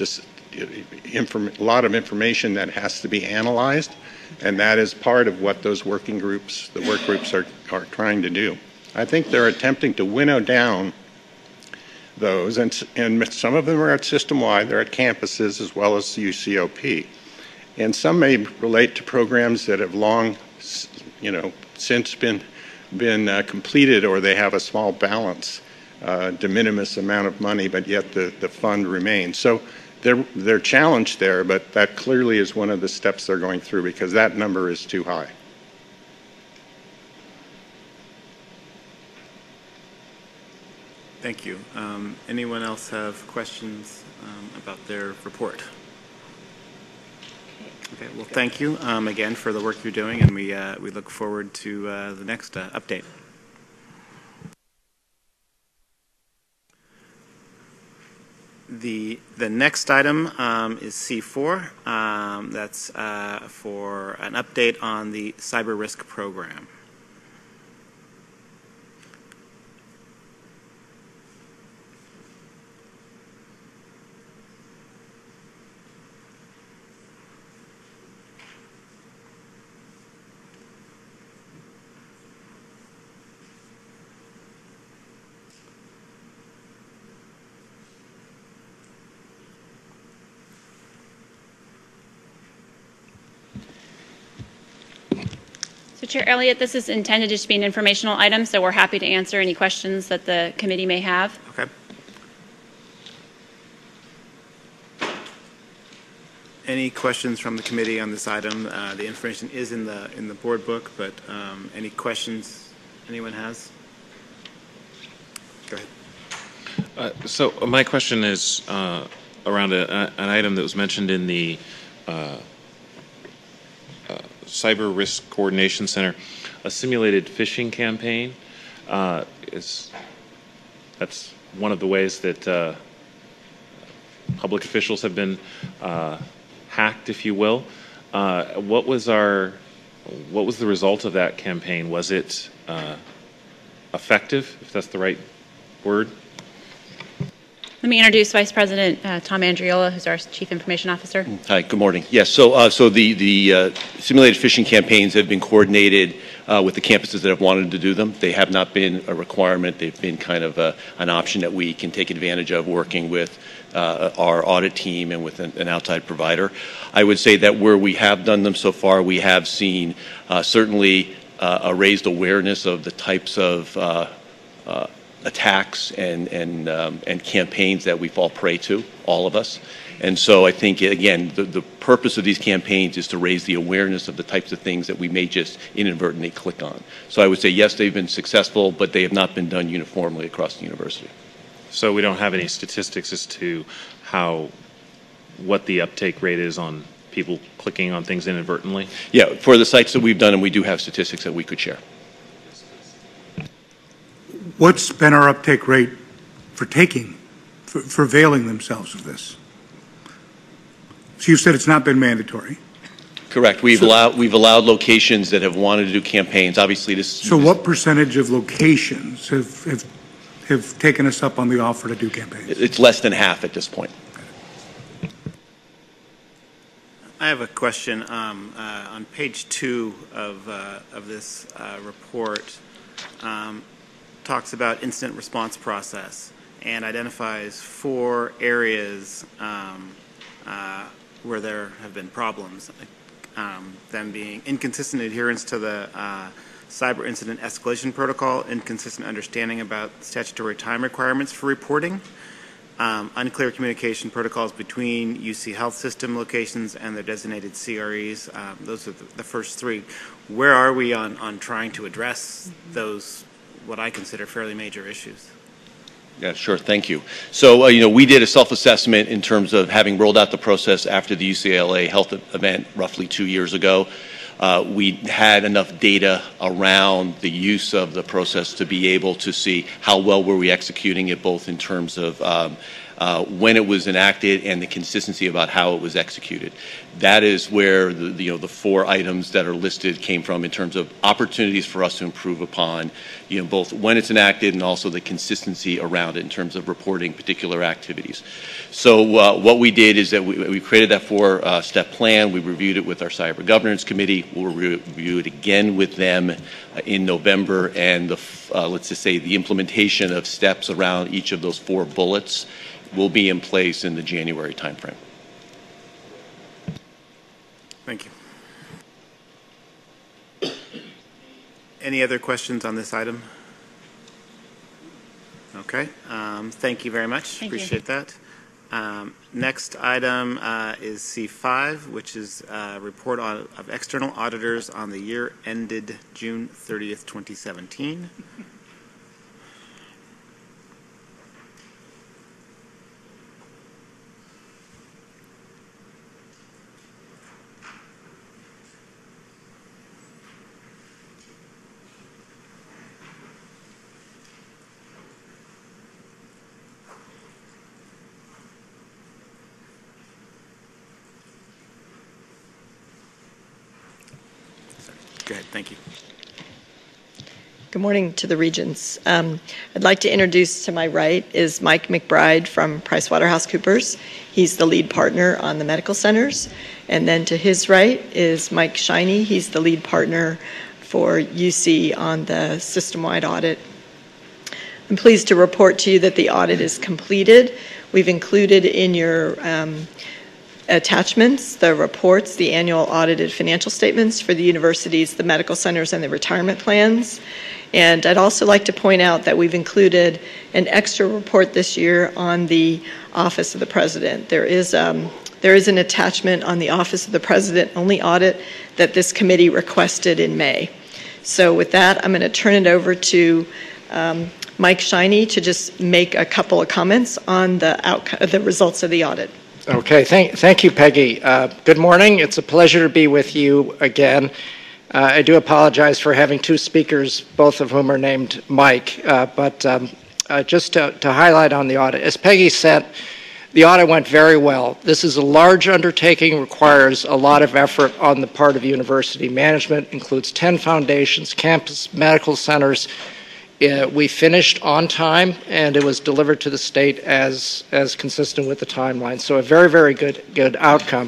Speaker 8: information that has to be analyzed, and that is part of what those working groups, the work groups are trying to do. I think they're attempting to winnow down those, and some of them are at system-wide, they're at campuses as well as UCOP. And some may relate to programs that have long, since been completed, or they have a small balance, de minimis amount of money, but yet the fund remains. So they're challenged there, but that clearly is one of the steps they're going through because that number is too high.
Speaker 1: Thank you. Anyone else have questions about their report? Okay. Well, thank you again for the work you're doing, and we look forward to the next update. The next item is C4. That's for an update on the cyber risk program.
Speaker 3: So Chair Elliott, this is intended to just be an informational item, so we're happy to answer any questions that the committee may have.
Speaker 1: Okay. Any questions from the committee on this item? The information is in the board book, but any questions anyone has? Go ahead.
Speaker 7: So my question is around an item that was mentioned in the Cyber Risk Coordination Center, a simulated phishing campaign. That's one of the ways that public officials have been hacked, if you will. What was the result of that campaign? Was it effective, if that's the right word?
Speaker 3: Let me introduce Vice President Tom Andriola, who's our Chief Information Officer.
Speaker 10: Hi, good morning. Yes, so the simulated phishing campaigns have been coordinated with the campuses that have wanted to do them. They have not been a requirement. They've been kind of an option that we can take advantage of working with our audit team and with an outside provider. I would say that where we have done them so far, we have seen certainly a raised awareness of the types of attacks and campaigns that we fall prey to, all of us. And so I think, again, the purpose of these campaigns is to raise the awareness of the types of things that we may just inadvertently click on. So I would say, yes, they've been successful, but they have not been done uniformly across the university.
Speaker 7: So we don't have any statistics as to what the uptake rate is on people clicking on things inadvertently?
Speaker 10: Yeah, for the sites that we've done, and we do have statistics that we could share.
Speaker 2: What's been our uptake rate for availing themselves of this? So you said it's not been mandatory.
Speaker 10: Correct. We've allowed locations that have wanted to do campaigns. Obviously, this.
Speaker 2: So what percentage of locations have taken us up on the offer to do campaigns?
Speaker 10: It's less than half at this point.
Speaker 1: I have a question on page 2 of this report. Talks about incident response process and identifies 4 areas where there have been problems. Them being inconsistent adherence to the cyber incident escalation protocol, inconsistent understanding about statutory time requirements for reporting, unclear communication protocols between UC Health System locations and their designated CREs. Those are the first 3. Where are we on trying to address those, what I consider fairly major issues?
Speaker 10: Yeah, sure. Thank you. So, we did a self-assessment in terms of having rolled out the process after the UCLA health event roughly 2 years ago. We had enough data around the use of the process to be able to see how well were we executing it, both in terms of when it was enacted and the consistency about how it was executed. That is where the 4 items that are listed came from in terms of opportunities for us to improve upon, both when it's enacted and also the consistency around it in terms of reporting particular activities. So what we did is that we created that 4-step plan. We reviewed it with our Cyber Governance Committee. We'll review it again with them in November, and let's just say the implementation of steps around each of those 4 bullets will be in place in the January timeframe.
Speaker 1: Thank you. Any other questions on this item? Okay. Thank you very much.
Speaker 3: Thank you.
Speaker 1: Appreciate that. Next item is C5, which is a report of external auditors on the year ended June 30th, 2017. Go ahead. Thank you.
Speaker 9: Good morning to the Regents. I'd like to introduce, to my right is Mike McBride from PricewaterhouseCoopers. He's the lead partner on the medical centers. And then to his right is Mike Shiney. He's the lead partner for UC on the system-wide audit. I'm pleased to report to you that the audit is completed. We've included in your attachments, the reports, the annual audited financial statements for the universities, the medical centers, and the retirement plans. And I'd also like to point out that we've included an extra report this year on the Office of the President. There is an attachment on the Office of the President only audit that this committee requested in May. So with that, I'm going to turn it over to Mike Shiney to just make a couple of comments on the results of the audit.
Speaker 11: Okay, thank you, Peggy. Good morning. It's a pleasure to be with you again. I do apologize for having two speakers, both of whom are named Mike, but just to highlight on the audit, as Peggy said, the audit went very well. This is a large undertaking, requires a lot of effort on the part of university management, includes 10 foundations, campus medical centers. We finished on time, and it was delivered to the state as consistent with the timeline. So a very, very good outcome.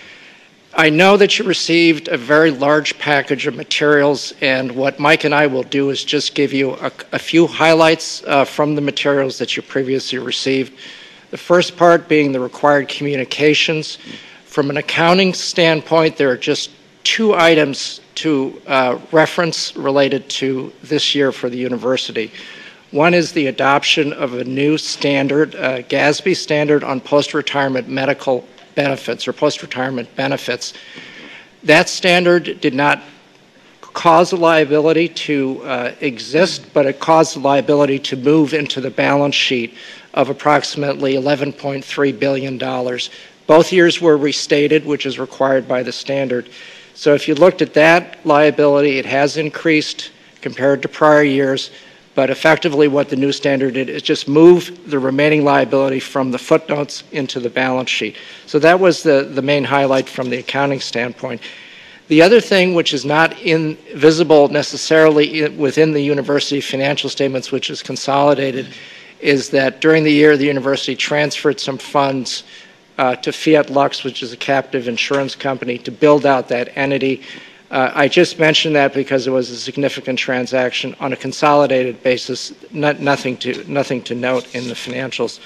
Speaker 11: I know that you received a very large package of materials, and what Mike and I will do is just give you a few highlights from the materials that you previously received. The first part being the required communications. From an accounting standpoint, there are just two items to reference related to this year for the university. One is the adoption of a new standard, GASB standard on post-retirement medical benefits or post-retirement benefits. That standard did not cause a liability to exist, but it caused the liability to move into the balance sheet of approximately $11.3 billion. Both years were restated, which is required by the standard. So if you looked at that liability, it has increased compared to prior years, but effectively what the new standard did is just move the remaining liability from the footnotes into the balance sheet. So that was the main highlight from the accounting standpoint. The other thing, which is not visible necessarily within the university financial statements, which is consolidated, is that during the year the university transferred some funds to Fiat Lux, which is a captive insurance company, to build out that entity. I just mentioned that because it was a significant transaction on a consolidated basis, nothing to note in the financials.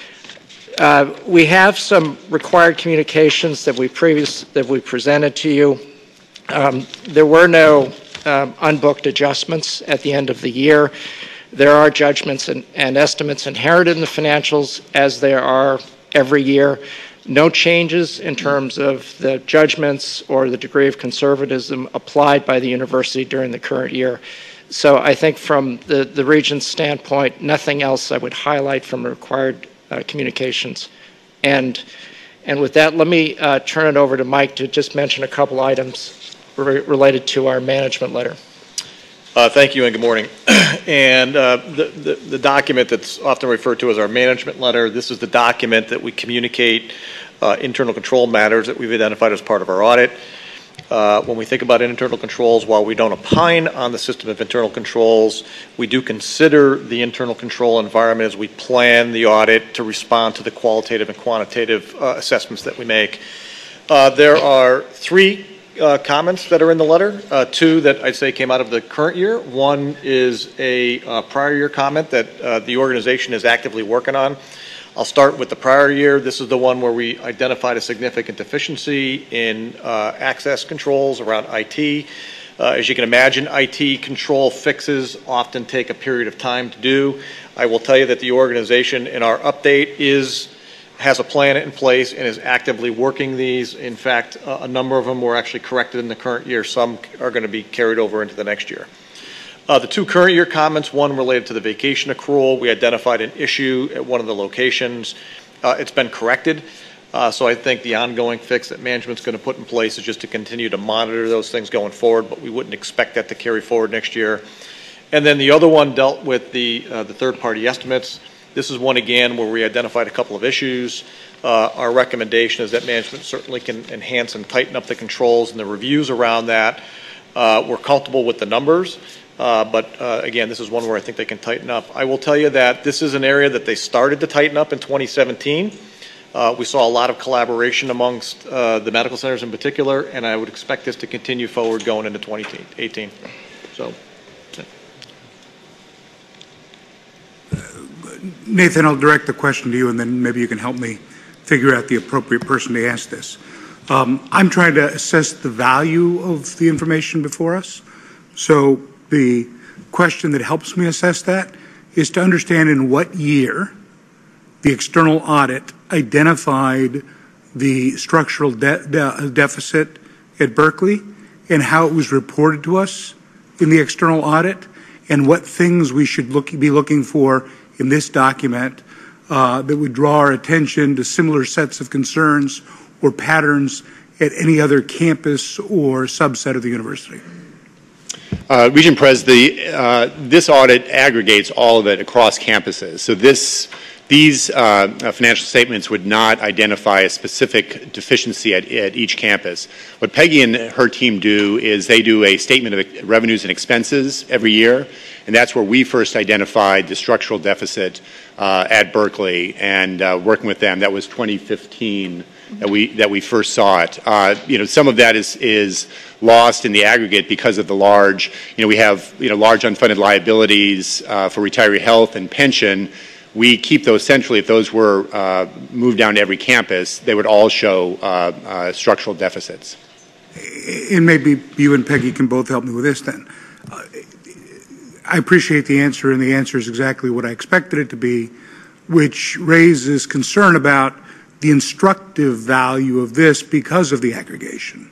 Speaker 11: We have some required communications that we presented to you. There were no unbooked adjustments at the end of the year. There are judgments and estimates inherited in the financials, as there are every year. No changes in terms of the judgments or the degree of conservatism applied by the university during the current year. So I think from the Regent's standpoint, nothing else I would highlight from required communications. And with that, let me turn it over to Mike to just mention a couple items related to our management letter.
Speaker 12: Thank you and good morning. And the document that's often referred to as our management letter, this is the document that we communicate internal control matters that we've identified as part of our audit. When we think about internal controls, while we don't opine on the system of internal controls, we do consider the internal control environment as we plan the audit to respond to the qualitative and quantitative assessments that we make. There are three comments that are in the letter, two that I'd say came out of the current year. One is a prior year comment that the organization is actively working on. I'll start with the prior year. This is the one where we identified a significant deficiency in access controls around IT. As you can imagine, IT control fixes often take a period of time to do. I will tell you that the organization in our update is has a plan in place and is actively working these. In fact, a number of them were actually corrected in the current year. Some are going to be carried over into the next year. The two current year comments, one related to the vacation accrual. We identified an issue at one of the locations. It's been corrected. So I think the ongoing fix that management's going to put in place is just to continue to monitor those things going forward, but we wouldn't expect that to carry forward next year. And then the other one dealt with the third-party estimates. This is one, again, where we identified a couple of issues. Our recommendation is that management certainly can enhance and tighten up the controls and the reviews around that. We're comfortable with the numbers, but again, this is one where I think they can tighten up. I will tell you that this is an area that they started to tighten up in 2017. We saw a lot of collaboration amongst the medical centers in particular, and I would expect this to continue forward going into 2018. So.
Speaker 2: Nathan, I'll direct the question to you, and then maybe you can help me figure out the appropriate person to ask this. I'm trying to assess the value of the information before us. So the question that helps me assess that is to understand in what year the external audit identified the structural deficit at Berkeley and how it was reported to us in the external audit, and what things we should be looking for in this document that would draw our attention to similar sets of concerns or patterns at any other campus or subset of the university.
Speaker 13: Regent Perez, this audit aggregates all of it across campuses. So these financial statements would not identify a specific deficiency at each campus. What Peggy and her team do is they do a statement of revenues and expenses every year, and that's where we first identified the structural deficit at Berkeley. And working with them, that was 2015 that we first saw it. Some of that is lost in the aggregate because of the large. We have large unfunded liabilities for retiree health and pension. We keep those centrally. If those were moved down to every campus, they would all show structural deficits.
Speaker 2: And maybe you and Peggy can both help me with this then. I appreciate the answer, and the answer is exactly what I expected it to be, which raises concern about the instructive value of this because of the aggregation.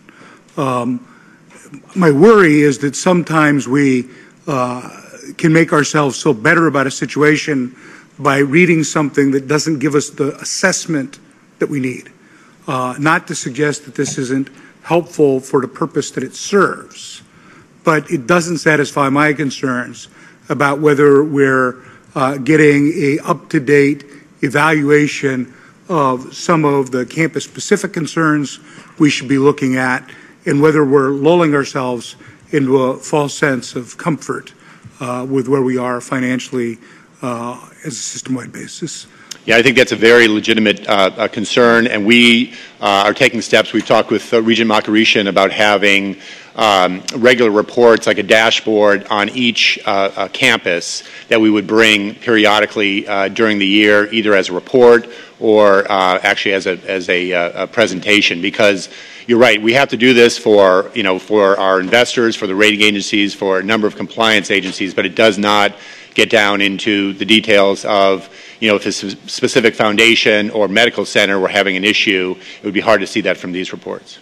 Speaker 2: My worry is that sometimes we can make ourselves feel better about a situation by reading something that doesn't give us the assessment that we need. Not to suggest that this isn't helpful for the purpose that it serves, but it doesn't satisfy my concerns about whether we're getting a up-to-date evaluation of some of the campus-specific concerns we should be looking at, and whether we're lulling ourselves into a false sense of comfort with where we are financially as a system-wide basis.
Speaker 13: Yeah, I think that's a very legitimate concern, and we are taking steps. We've talked with Regent Makarishan about having regular reports, like a dashboard on each campus that we would bring periodically during the year, either as a report or actually as a presentation. Because you're right, we have to do this for our investors, for the rating agencies, for a number of compliance agencies, but it does not get down into the details of, if a specific foundation or medical center were having an issue. It would be hard to see that from these reports.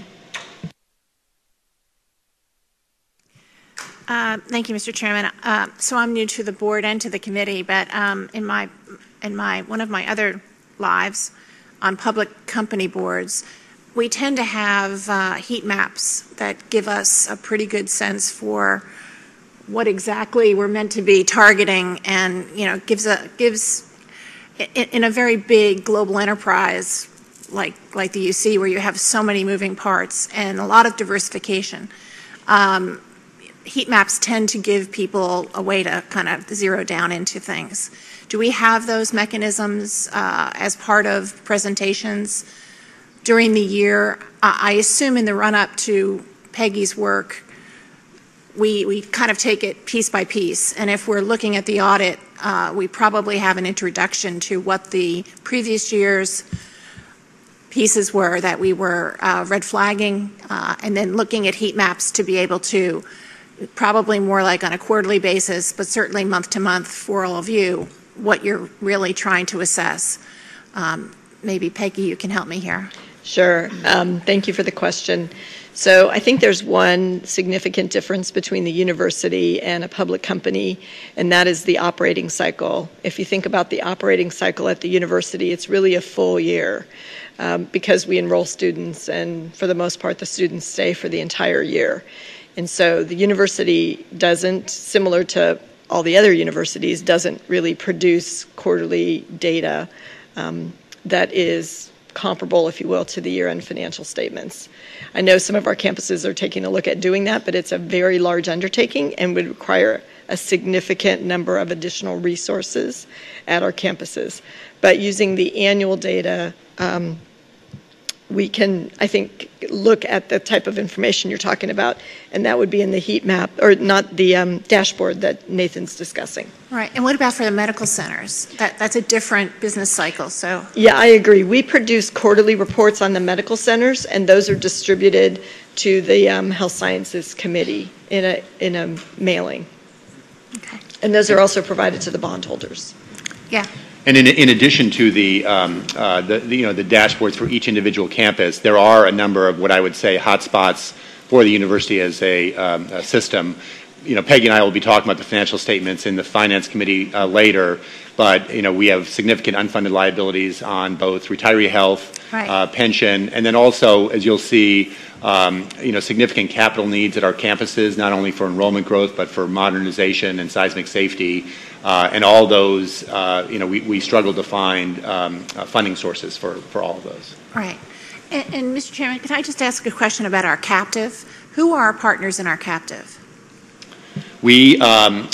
Speaker 14: Thank you, Mr. Chairman. So I'm new to the board and to the committee, but in one of my other lives on public company boards, we tend to have heat maps that give us a pretty good sense for what exactly we're meant to be targeting, and gives in a very big global enterprise like the UC, where you have so many moving parts and a lot of diversification. Heat maps tend to give people a way to kind of zero down into things. Do we have those mechanisms as part of presentations during the year? I assume in the run-up to Peggy's work, we kind of take it piece by piece, and if we're looking at the audit, we probably have an introduction to what the previous year's pieces were that we were red flagging, and then looking at heat maps to be able to, probably more like on a quarterly basis, but certainly month to month for all of you, what you're really trying to assess. maybe Peggy, you can help me here.
Speaker 9: Sure. Thank you for the question. So I think there's one significant difference between the university and a public company, and that is the operating cycle. If you think about the operating cycle at the university, it's really a full year because we enroll students, and for the most part, the students stay for the entire year. And so the university doesn't, similar to all the other universities, doesn't really produce quarterly data that is comparable, if you will, to the year-end financial statements. I know some of our campuses are taking a look at doing that, but it's a very large undertaking and would require a significant number of additional resources at our campuses. But using the annual data, we can, I think, look at the type of information you're talking about, and that would be in the heat map, or not the dashboard that Nathan's discussing.
Speaker 14: Right. And what about for the medical centers? That's a different business cycle. So
Speaker 9: yeah, I agree. We produce quarterly reports on the medical centers, and those are distributed to the Health Sciences Committee in a mailing.
Speaker 14: Okay.
Speaker 9: And those are also provided to the bondholders.
Speaker 14: Yeah.
Speaker 13: And in addition to the dashboards for each individual campus, there are a number of what I would say hotspots for the university as a system. Peggy and I will be talking about the financial statements in the Finance Committee later, but we have significant unfunded liabilities on both retiree health,
Speaker 14: right.
Speaker 13: Pension, and then also, as you'll see, significant capital needs at our campuses, not only for enrollment growth, but for modernization and seismic safety. And all those, we struggle to find funding sources for all of those.
Speaker 14: Right. And Mr. Chairman, could I just ask a question about our captive? Who are our partners in our captive?
Speaker 13: We are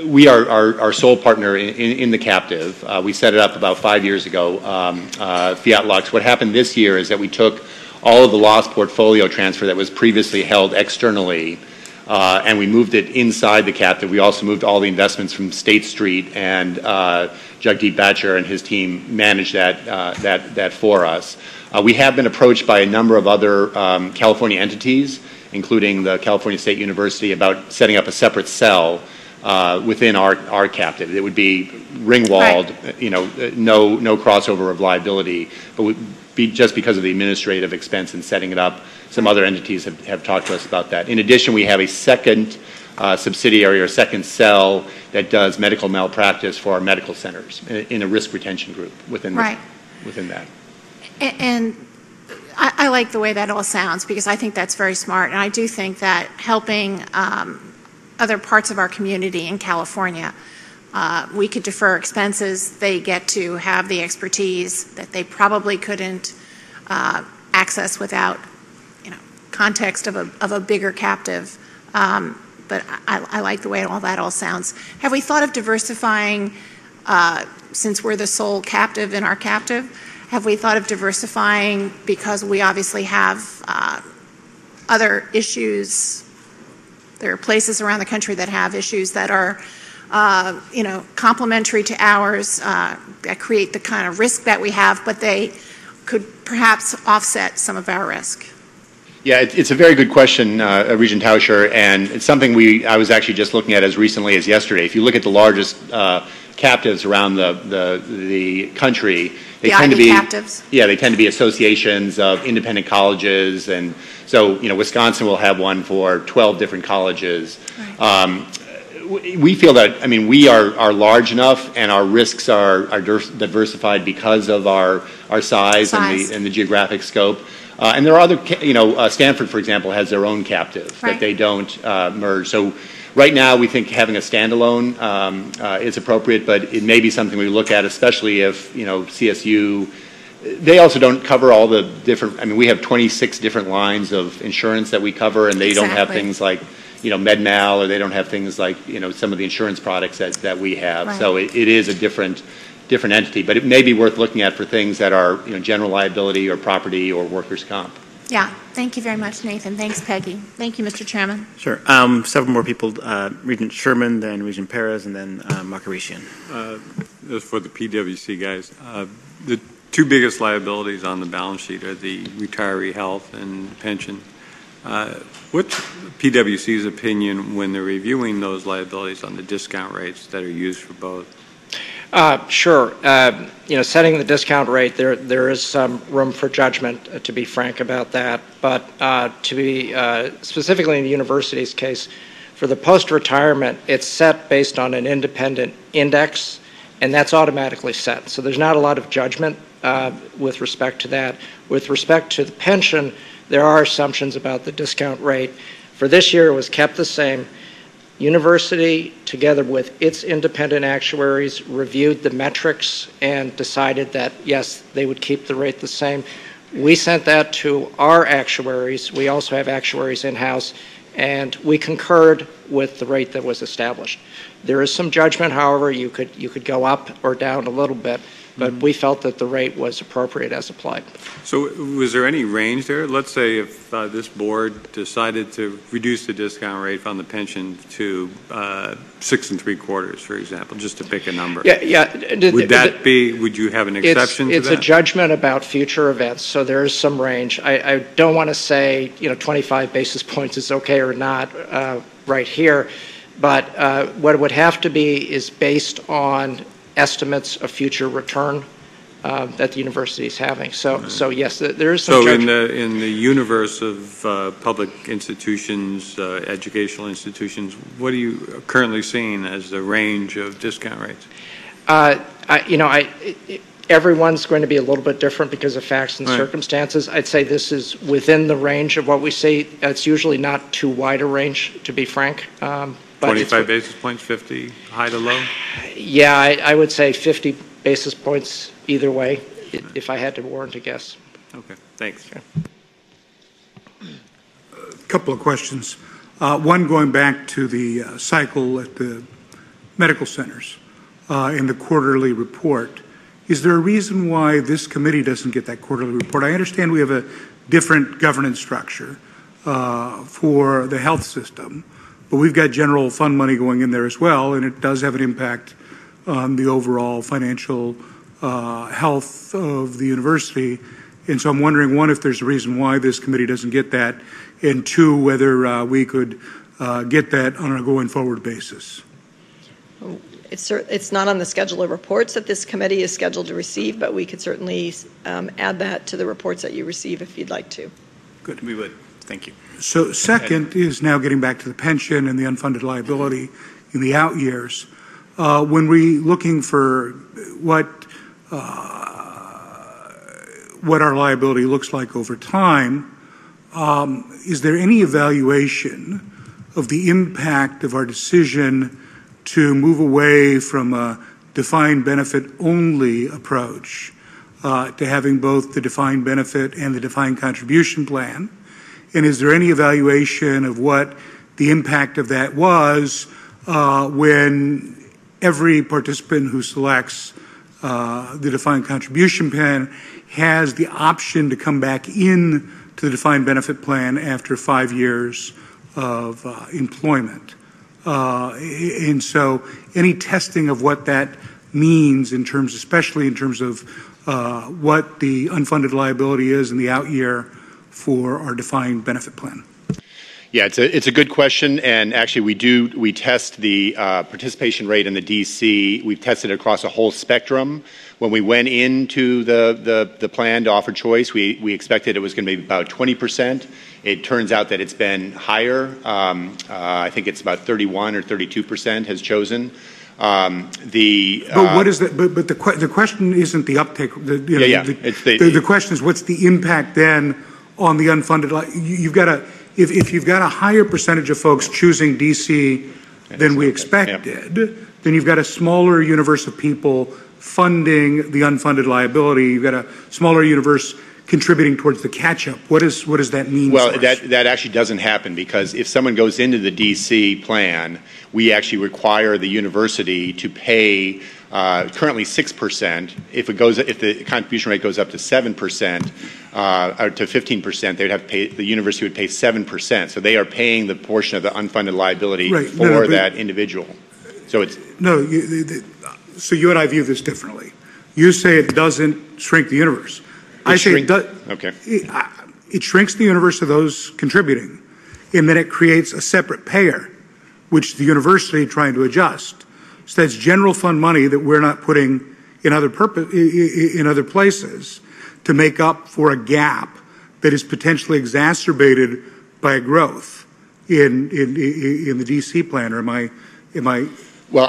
Speaker 13: our sole partner in the captive. We set it up about 5 years ago, Fiat Lux. What happened this year is that we took all of the loss portfolio transfer that was previously held externally, and we moved it inside the captive. We also moved all the investments from State Street, and Jagdeep Bachar and his team managed that for us. We have been approached by a number of other California entities, including the California State University, about setting up a separate cell within our captive. It would be ring-walled, right. No crossover of liability, but would be just because of the administrative expense in setting it up. Some other entities have talked to us about that. In addition, we have a second subsidiary or second cell that does medical malpractice for our medical centers in a risk retention group within
Speaker 14: right.
Speaker 13: Within that.
Speaker 14: And I like the way that all sounds because I think that's very smart. And I do think that helping other parts of our community in California, we could defer expenses. They get to have the expertise that they probably couldn't access without, context of a bigger captive. But I like the way all that all sounds. Have we thought of diversifying, since we're the sole captive in our captive? Have we thought of diversifying because we obviously have other issues? There are places around the country that have issues that are, complementary to ours, that create the kind of risk that we have, but they could perhaps offset some of our risk.
Speaker 13: Yeah, it's a very good question, Regent Tauscher, and it's something I was actually just looking at as recently as yesterday. If you look at the largest captives around the country, they tend to be captives. Yeah, they tend to be associations of independent colleges, and so Wisconsin will have one for 12 different colleges. Right. We feel that we are large enough, and our risks are diversified because of our size. And the geographic scope. And there are other, Stanford, for example, has their own captive that they don't merge. So right now we think having a standalone is appropriate, but it may be something we look at, especially if, CSU, they also don't cover all the different, we have 26 different lines of insurance that we cover, and they don't have things like, MedMal, or they don't have things like, some of the insurance products that we have. Right. So it is a different entity, but it may be worth looking at for things that are general liability or property or workers' comp.
Speaker 14: Yeah, thank you very much, Nathan. Thanks, Peggy. Thank you, Mr. Chairman.
Speaker 1: Sure. Several more people, Regent Sherman, then Regent Perez, and then Markarishian.
Speaker 15: This is for the PwC guys. The two biggest liabilities on the balance sheet are the retiree health and pension. What's PwC's opinion when they're reviewing those liabilities on the discount rates that are used for both?
Speaker 11: Sure. Setting the discount rate, there is some room for judgment, to be frank about that. But to be specifically in the university's case, for the post-retirement, it's set based on an independent index, and that's automatically set. So there's not a lot of judgment with respect to that. With respect to the pension, there are assumptions about the discount rate. For this year, it was kept the same. University, together with its independent actuaries, reviewed the metrics and decided that, yes, they would keep the rate the same. We sent that to our actuaries. We also have actuaries in-house, and we concurred with the rate that was established. There is some judgment, however. You could go up or down a little bit, but we felt that the rate was appropriate as applied.
Speaker 15: So was there any range there? Let's say if this board decided to reduce the discount rate on the pension to 6 3/4, for example, just to pick a number.
Speaker 11: Yeah.
Speaker 15: Would you have an exception to that?
Speaker 11: It's a judgment about future events, so there is some range. I don't want to say, 25 basis points is okay or not right here, but what it would have to be is based on estimates of future return that the university is having. So yes, there is some judgment.
Speaker 15: So in the universe of public institutions, educational institutions, what are you currently seeing as the range of discount rates?
Speaker 11: Everyone's going to be a little bit different because of facts and circumstances. I'd say this is within the range of what we see. It's usually not too wide a range, to be frank.
Speaker 15: 25 basis points, 50, high to low?
Speaker 11: Yeah, I would say 50 basis points either way, if I had to warrant a guess.
Speaker 15: Okay, thanks.
Speaker 11: Okay.
Speaker 2: A couple of questions. One, going back to the cycle at the medical centers in the quarterly report. Is there a reason why this committee doesn't get that quarterly report? I understand we have a different governance structure for the health system, but we've got general fund money going in there as well, and it does have an impact on the overall financial health of the university. And so I'm wondering, one, if there's a reason why this committee doesn't get that, and two, whether we could get that on a going forward basis.
Speaker 9: It's not on the schedule of reports that this committee is scheduled to receive, but we could certainly add that to the reports that you receive if you'd like to.
Speaker 1: Good, we would. Thank you.
Speaker 2: So second is now getting back to the pension and the unfunded liability in the out years. When we're looking for what our liability looks like over time, is there any evaluation of the impact of our decision to move away from a defined benefit only approach to having both the defined benefit and the defined contribution plan? And is there any evaluation of what the impact of that was when every participant who selects the defined contribution plan has the option to come back in to the defined benefit plan after 5 years of employment? And so any testing of what that means in terms, especially in terms of what the unfunded liability is in the out year for our defined benefit plan?
Speaker 13: Yeah, it's a good question, and actually we test the participation rate in the DC. We've tested it across a whole spectrum. When we went into the plan to offer choice, we expected it was going to be about 20%. It turns out that it's been higher. I think it's about 31 or 32% has chosen.
Speaker 2: But what is that? But the question isn't the uptake. The question is, what's the impact then on the unfunded? You've got a if you've got a higher percentage of folks choosing DC than we expected, then you've got a smaller universe of people funding the unfunded liability. You've got a smaller universe contributing towards the catch-up. What does that mean?
Speaker 13: Well, that actually doesn't happen, because if someone goes into the DC plan, we actually require the university to pay currently 6%. If the contribution rate goes up to 7% or to 15%, they'd have to pay. The university would pay 7%. So they are paying the portion of the unfunded liability for that individual. So it's
Speaker 2: so you and I view this differently. You say it doesn't shrink the universe. I say it does.
Speaker 13: Okay.
Speaker 2: It shrinks the universe of those contributing, and then it creates a separate payer, which the university is trying to adjust. So that's general fund money that we're not putting in other places to make up for a gap that is potentially exacerbated by a growth in the DC plan. Or am I?
Speaker 13: Well,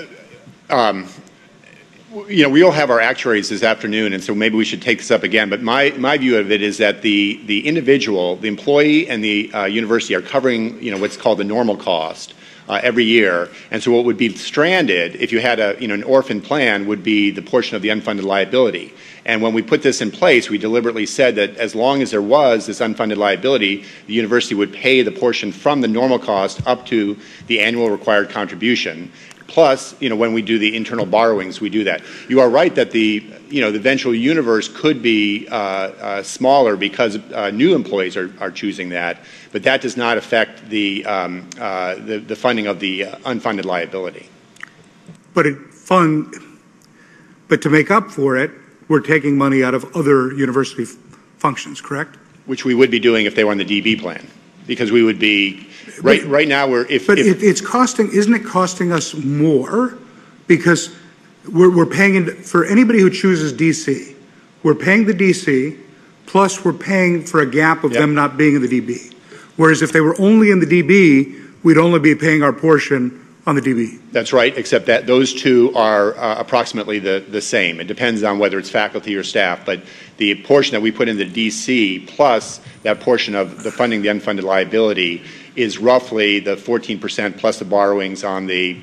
Speaker 13: we all have our actuaries this afternoon, and so maybe we should take this up again. But my view of it is that the individual, the employee, and the university are covering what's called the normal cost every year. And so what would be stranded if you had an orphan plan would be the portion of the unfunded liability. And when we put this in place, we deliberately said that as long as there was this unfunded liability, the university would pay the portion from the normal cost up to the annual required contribution. Plus, when we do the internal borrowings, we do that. You are right that the eventual universe could be smaller because new employees are choosing that, but that does not affect the funding of the unfunded liability.
Speaker 2: But to make up for it, we're taking money out of other university functions, correct?
Speaker 13: Which we would be doing if they were on the DB plan, because we would be right now.
Speaker 2: It's costing. Isn't it costing us more because we're paying for anybody who chooses DC? We're paying the DC, plus we're paying for a gap of them not being in the DB. Whereas if they were only in the DB, we'd only be paying our portion on the DB.
Speaker 13: That's right, except that those two are approximately the same. It depends on whether it's faculty or staff, but the portion that we put in the DC plus that portion of the funding the unfunded liability is roughly the 14% plus the borrowings on the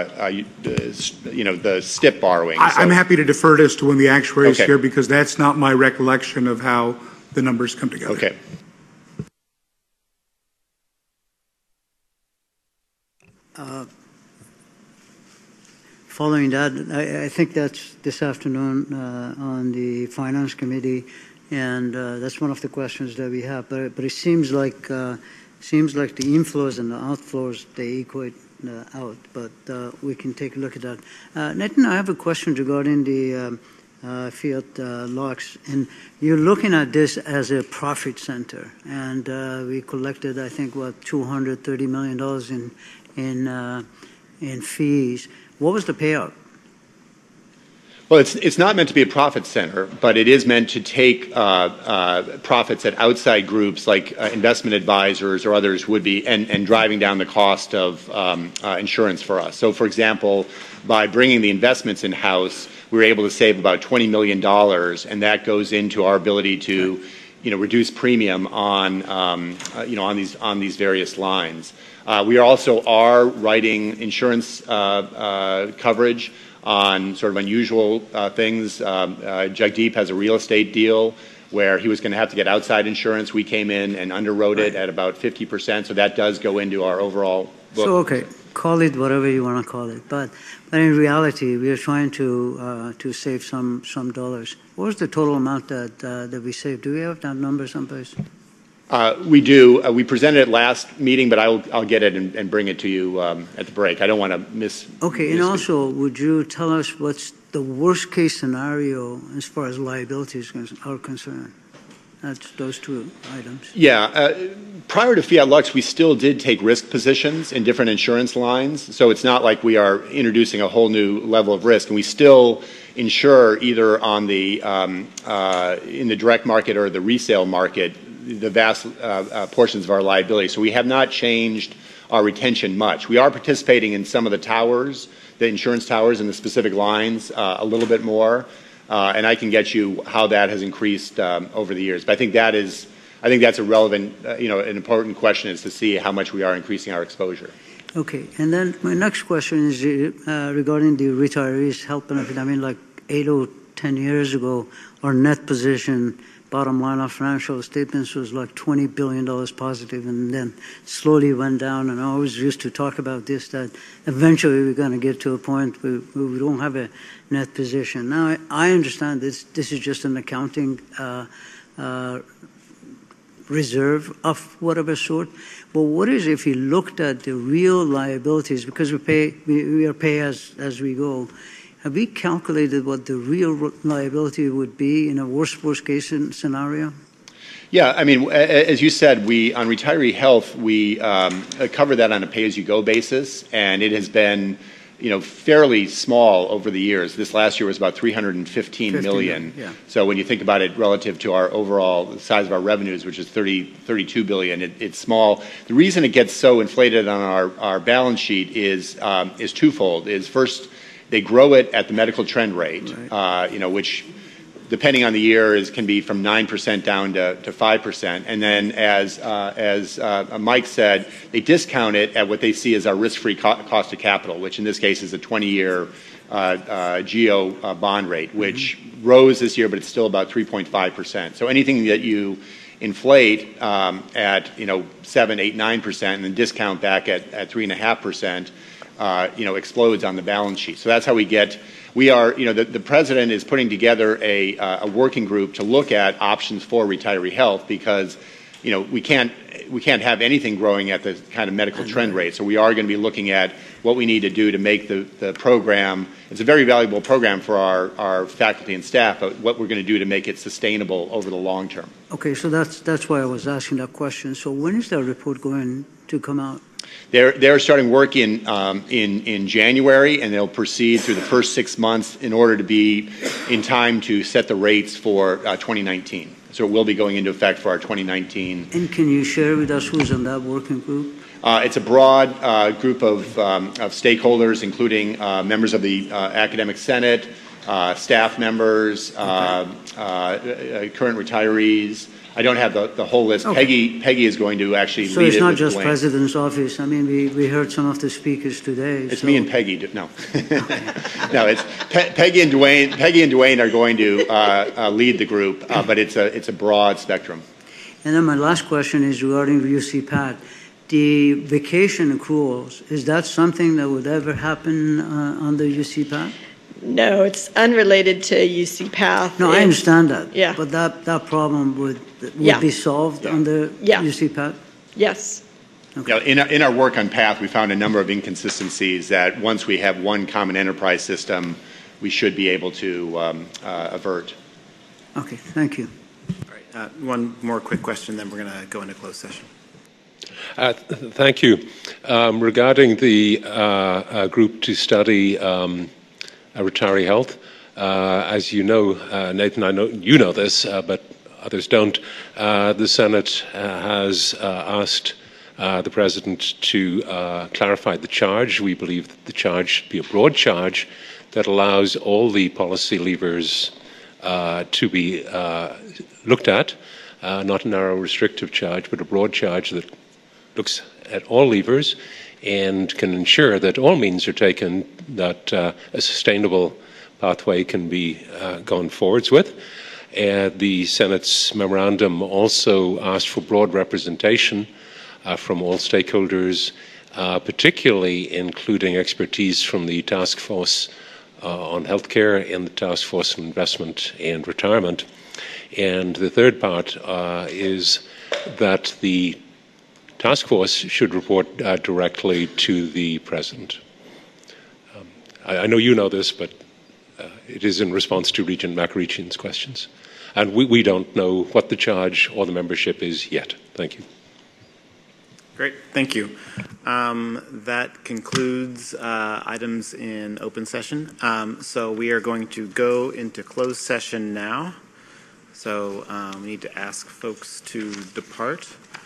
Speaker 13: STIP borrowing.
Speaker 2: I'm happy to defer this to when the actuary is here because that's not my recollection of how the numbers come together.
Speaker 13: Okay.
Speaker 5: Following that, I think that's this afternoon on the Finance Committee, and that's one of the questions that we have. But it seems like the inflows and the outflows, they equate out. But we can take a look at that. Nathan, I have a question regarding the Fiat Lux, and you're looking at this as a profit center, and we collected, I think, $230 million in fees. What was the payout?
Speaker 13: Well, it's not meant to be a profit center, but it is meant to take profits at outside groups like investment advisors or others would be, and driving down the cost of insurance for us. So, for example, by bringing the investments in-house, we were able to save about $20 million, and that goes into our ability to, reduce premium on these various lines. We also are writing insurance coverage on sort of unusual things. Jagdeep has a real estate deal where he was going to have to get outside insurance. We came in and underwrote it at about 50%, so that does go into our overall book.
Speaker 5: So, okay, call it whatever you want to call it, but in reality, we are trying to save some dollars. What was the total amount that we saved? Do we have that number someplace?
Speaker 13: We do. We presented it last meeting, but I'll get it and bring it to you at the break. I don't want to miss.
Speaker 5: Okay, and also, would you tell us what's the worst case scenario as far as liabilities are concerned? That's those two items.
Speaker 13: Yeah. Prior to Fiat Lux, we still did take risk positions in different insurance lines. So it's not like we are introducing a whole new level of risk, and we still insure either on the in the direct market or the resale market the vast portions of our liability. So we have not changed our retention much. We are participating in some of the towers, the insurance towers in the specific lines a little bit more, and I can get you how that has increased over the years. But I think that's a relevant, an important question is to see how much we are increasing our exposure.
Speaker 5: Okay, and then my next question is regarding the retirees' health benefit. I mean, like 8 or 10 years ago, our net position, bottom line of financial statements was like $20 billion positive, and then slowly went down. And I always used to talk about this, that eventually we're going to get to a point where we don't have a net position. Now, I understand this is just an accounting reserve of whatever sort. But what is if you looked at the real liabilities, because we are pay as we go, have we calculated what the real liability would be in a worst case scenario?
Speaker 13: Yeah, I mean, as you said, on retiree health, we cover that on a pay-as-you-go basis, and it has been fairly small over the years. This last year was about $315 million.
Speaker 5: Yeah.
Speaker 13: So when you think about it relative to our overall the size of our revenues, which is $32 billion, it's small. The reason it gets so inflated on our balance sheet is twofold. Is first, they grow it at the medical trend rate, right. Which depending on the year can be from 9% down to 5%. And then as Mike said, they discount it at what they see as our risk-free cost of capital, which in this case is a 20-year GEO bond rate, which rose this year, but it's still about 3.5%. So anything that you inflate at 7, 8, 9%, and then discount back at 3.5%, explodes on the balance sheet. So that's how we get. We are, the president is putting together a working group to look at options for retiree health because, we can't have anything growing at the kind of medical trend rate. So we are going to be looking at what we need to do to make the program. It's a very valuable program for our faculty and staff, but what we're going to do to make it sustainable over the long term.
Speaker 5: Okay, so that's why I was asking that question. So when is that report going to come out?
Speaker 13: They're starting work in January, and they'll proceed through the first 6 months in order to be in time to set the rates for 2019. So it will be going into effect for our 2019.
Speaker 5: And can you share with us who's on that working group?
Speaker 13: It's a broad group of stakeholders, including members of the Academic Senate, staff members, current retirees. I don't have the whole list. Okay. Peggy is going to actually lead it.
Speaker 5: So it's not just
Speaker 13: Dwayne.
Speaker 5: President's office. I mean, we heard some of the speakers today.
Speaker 13: It's me and Peggy. No, no. It's Peggy and Dwayne. Peggy and Dwayne are going to lead the group, but it's a broad spectrum.
Speaker 5: And then my last question is regarding UCPAT. The vacation accruals, is that something that would ever happen under UCPAT?
Speaker 9: No, it's unrelated to UCPath.
Speaker 5: No, I understand that.
Speaker 9: Yeah.
Speaker 5: But that problem would be solved under UCPath?
Speaker 9: Yes.
Speaker 13: Okay. In our work on PATH, we found a number of inconsistencies that once we have one common enterprise system, we should be able to avert.
Speaker 5: Okay, thank you.
Speaker 1: All right, one more quick question, then we're going to go into closed session.
Speaker 16: Thank you. Regarding the group to study retiree health, as you know, Nathan, I know you know this, but others don't. The Senate has asked the President to clarify the charge. We believe that the charge should be a broad charge that allows all the policy levers to be looked at, not a narrow restrictive charge, but a broad charge that looks at all levers and can ensure that all means are taken that a sustainable pathway can be gone forwards with. The Senate's memorandum also asked for broad representation from all stakeholders, particularly including expertise from the Task Force on Healthcare and the Task Force on Investment and Retirement. And the third part is that the Task Force should report directly to the President. I know you know this, but it is in response to Regent Macarichian's questions. And we don't know what the charge or the membership is yet. Thank you.
Speaker 1: Great, thank you. That concludes items in open session. So we are going to go into closed session now. So we need to ask folks to depart.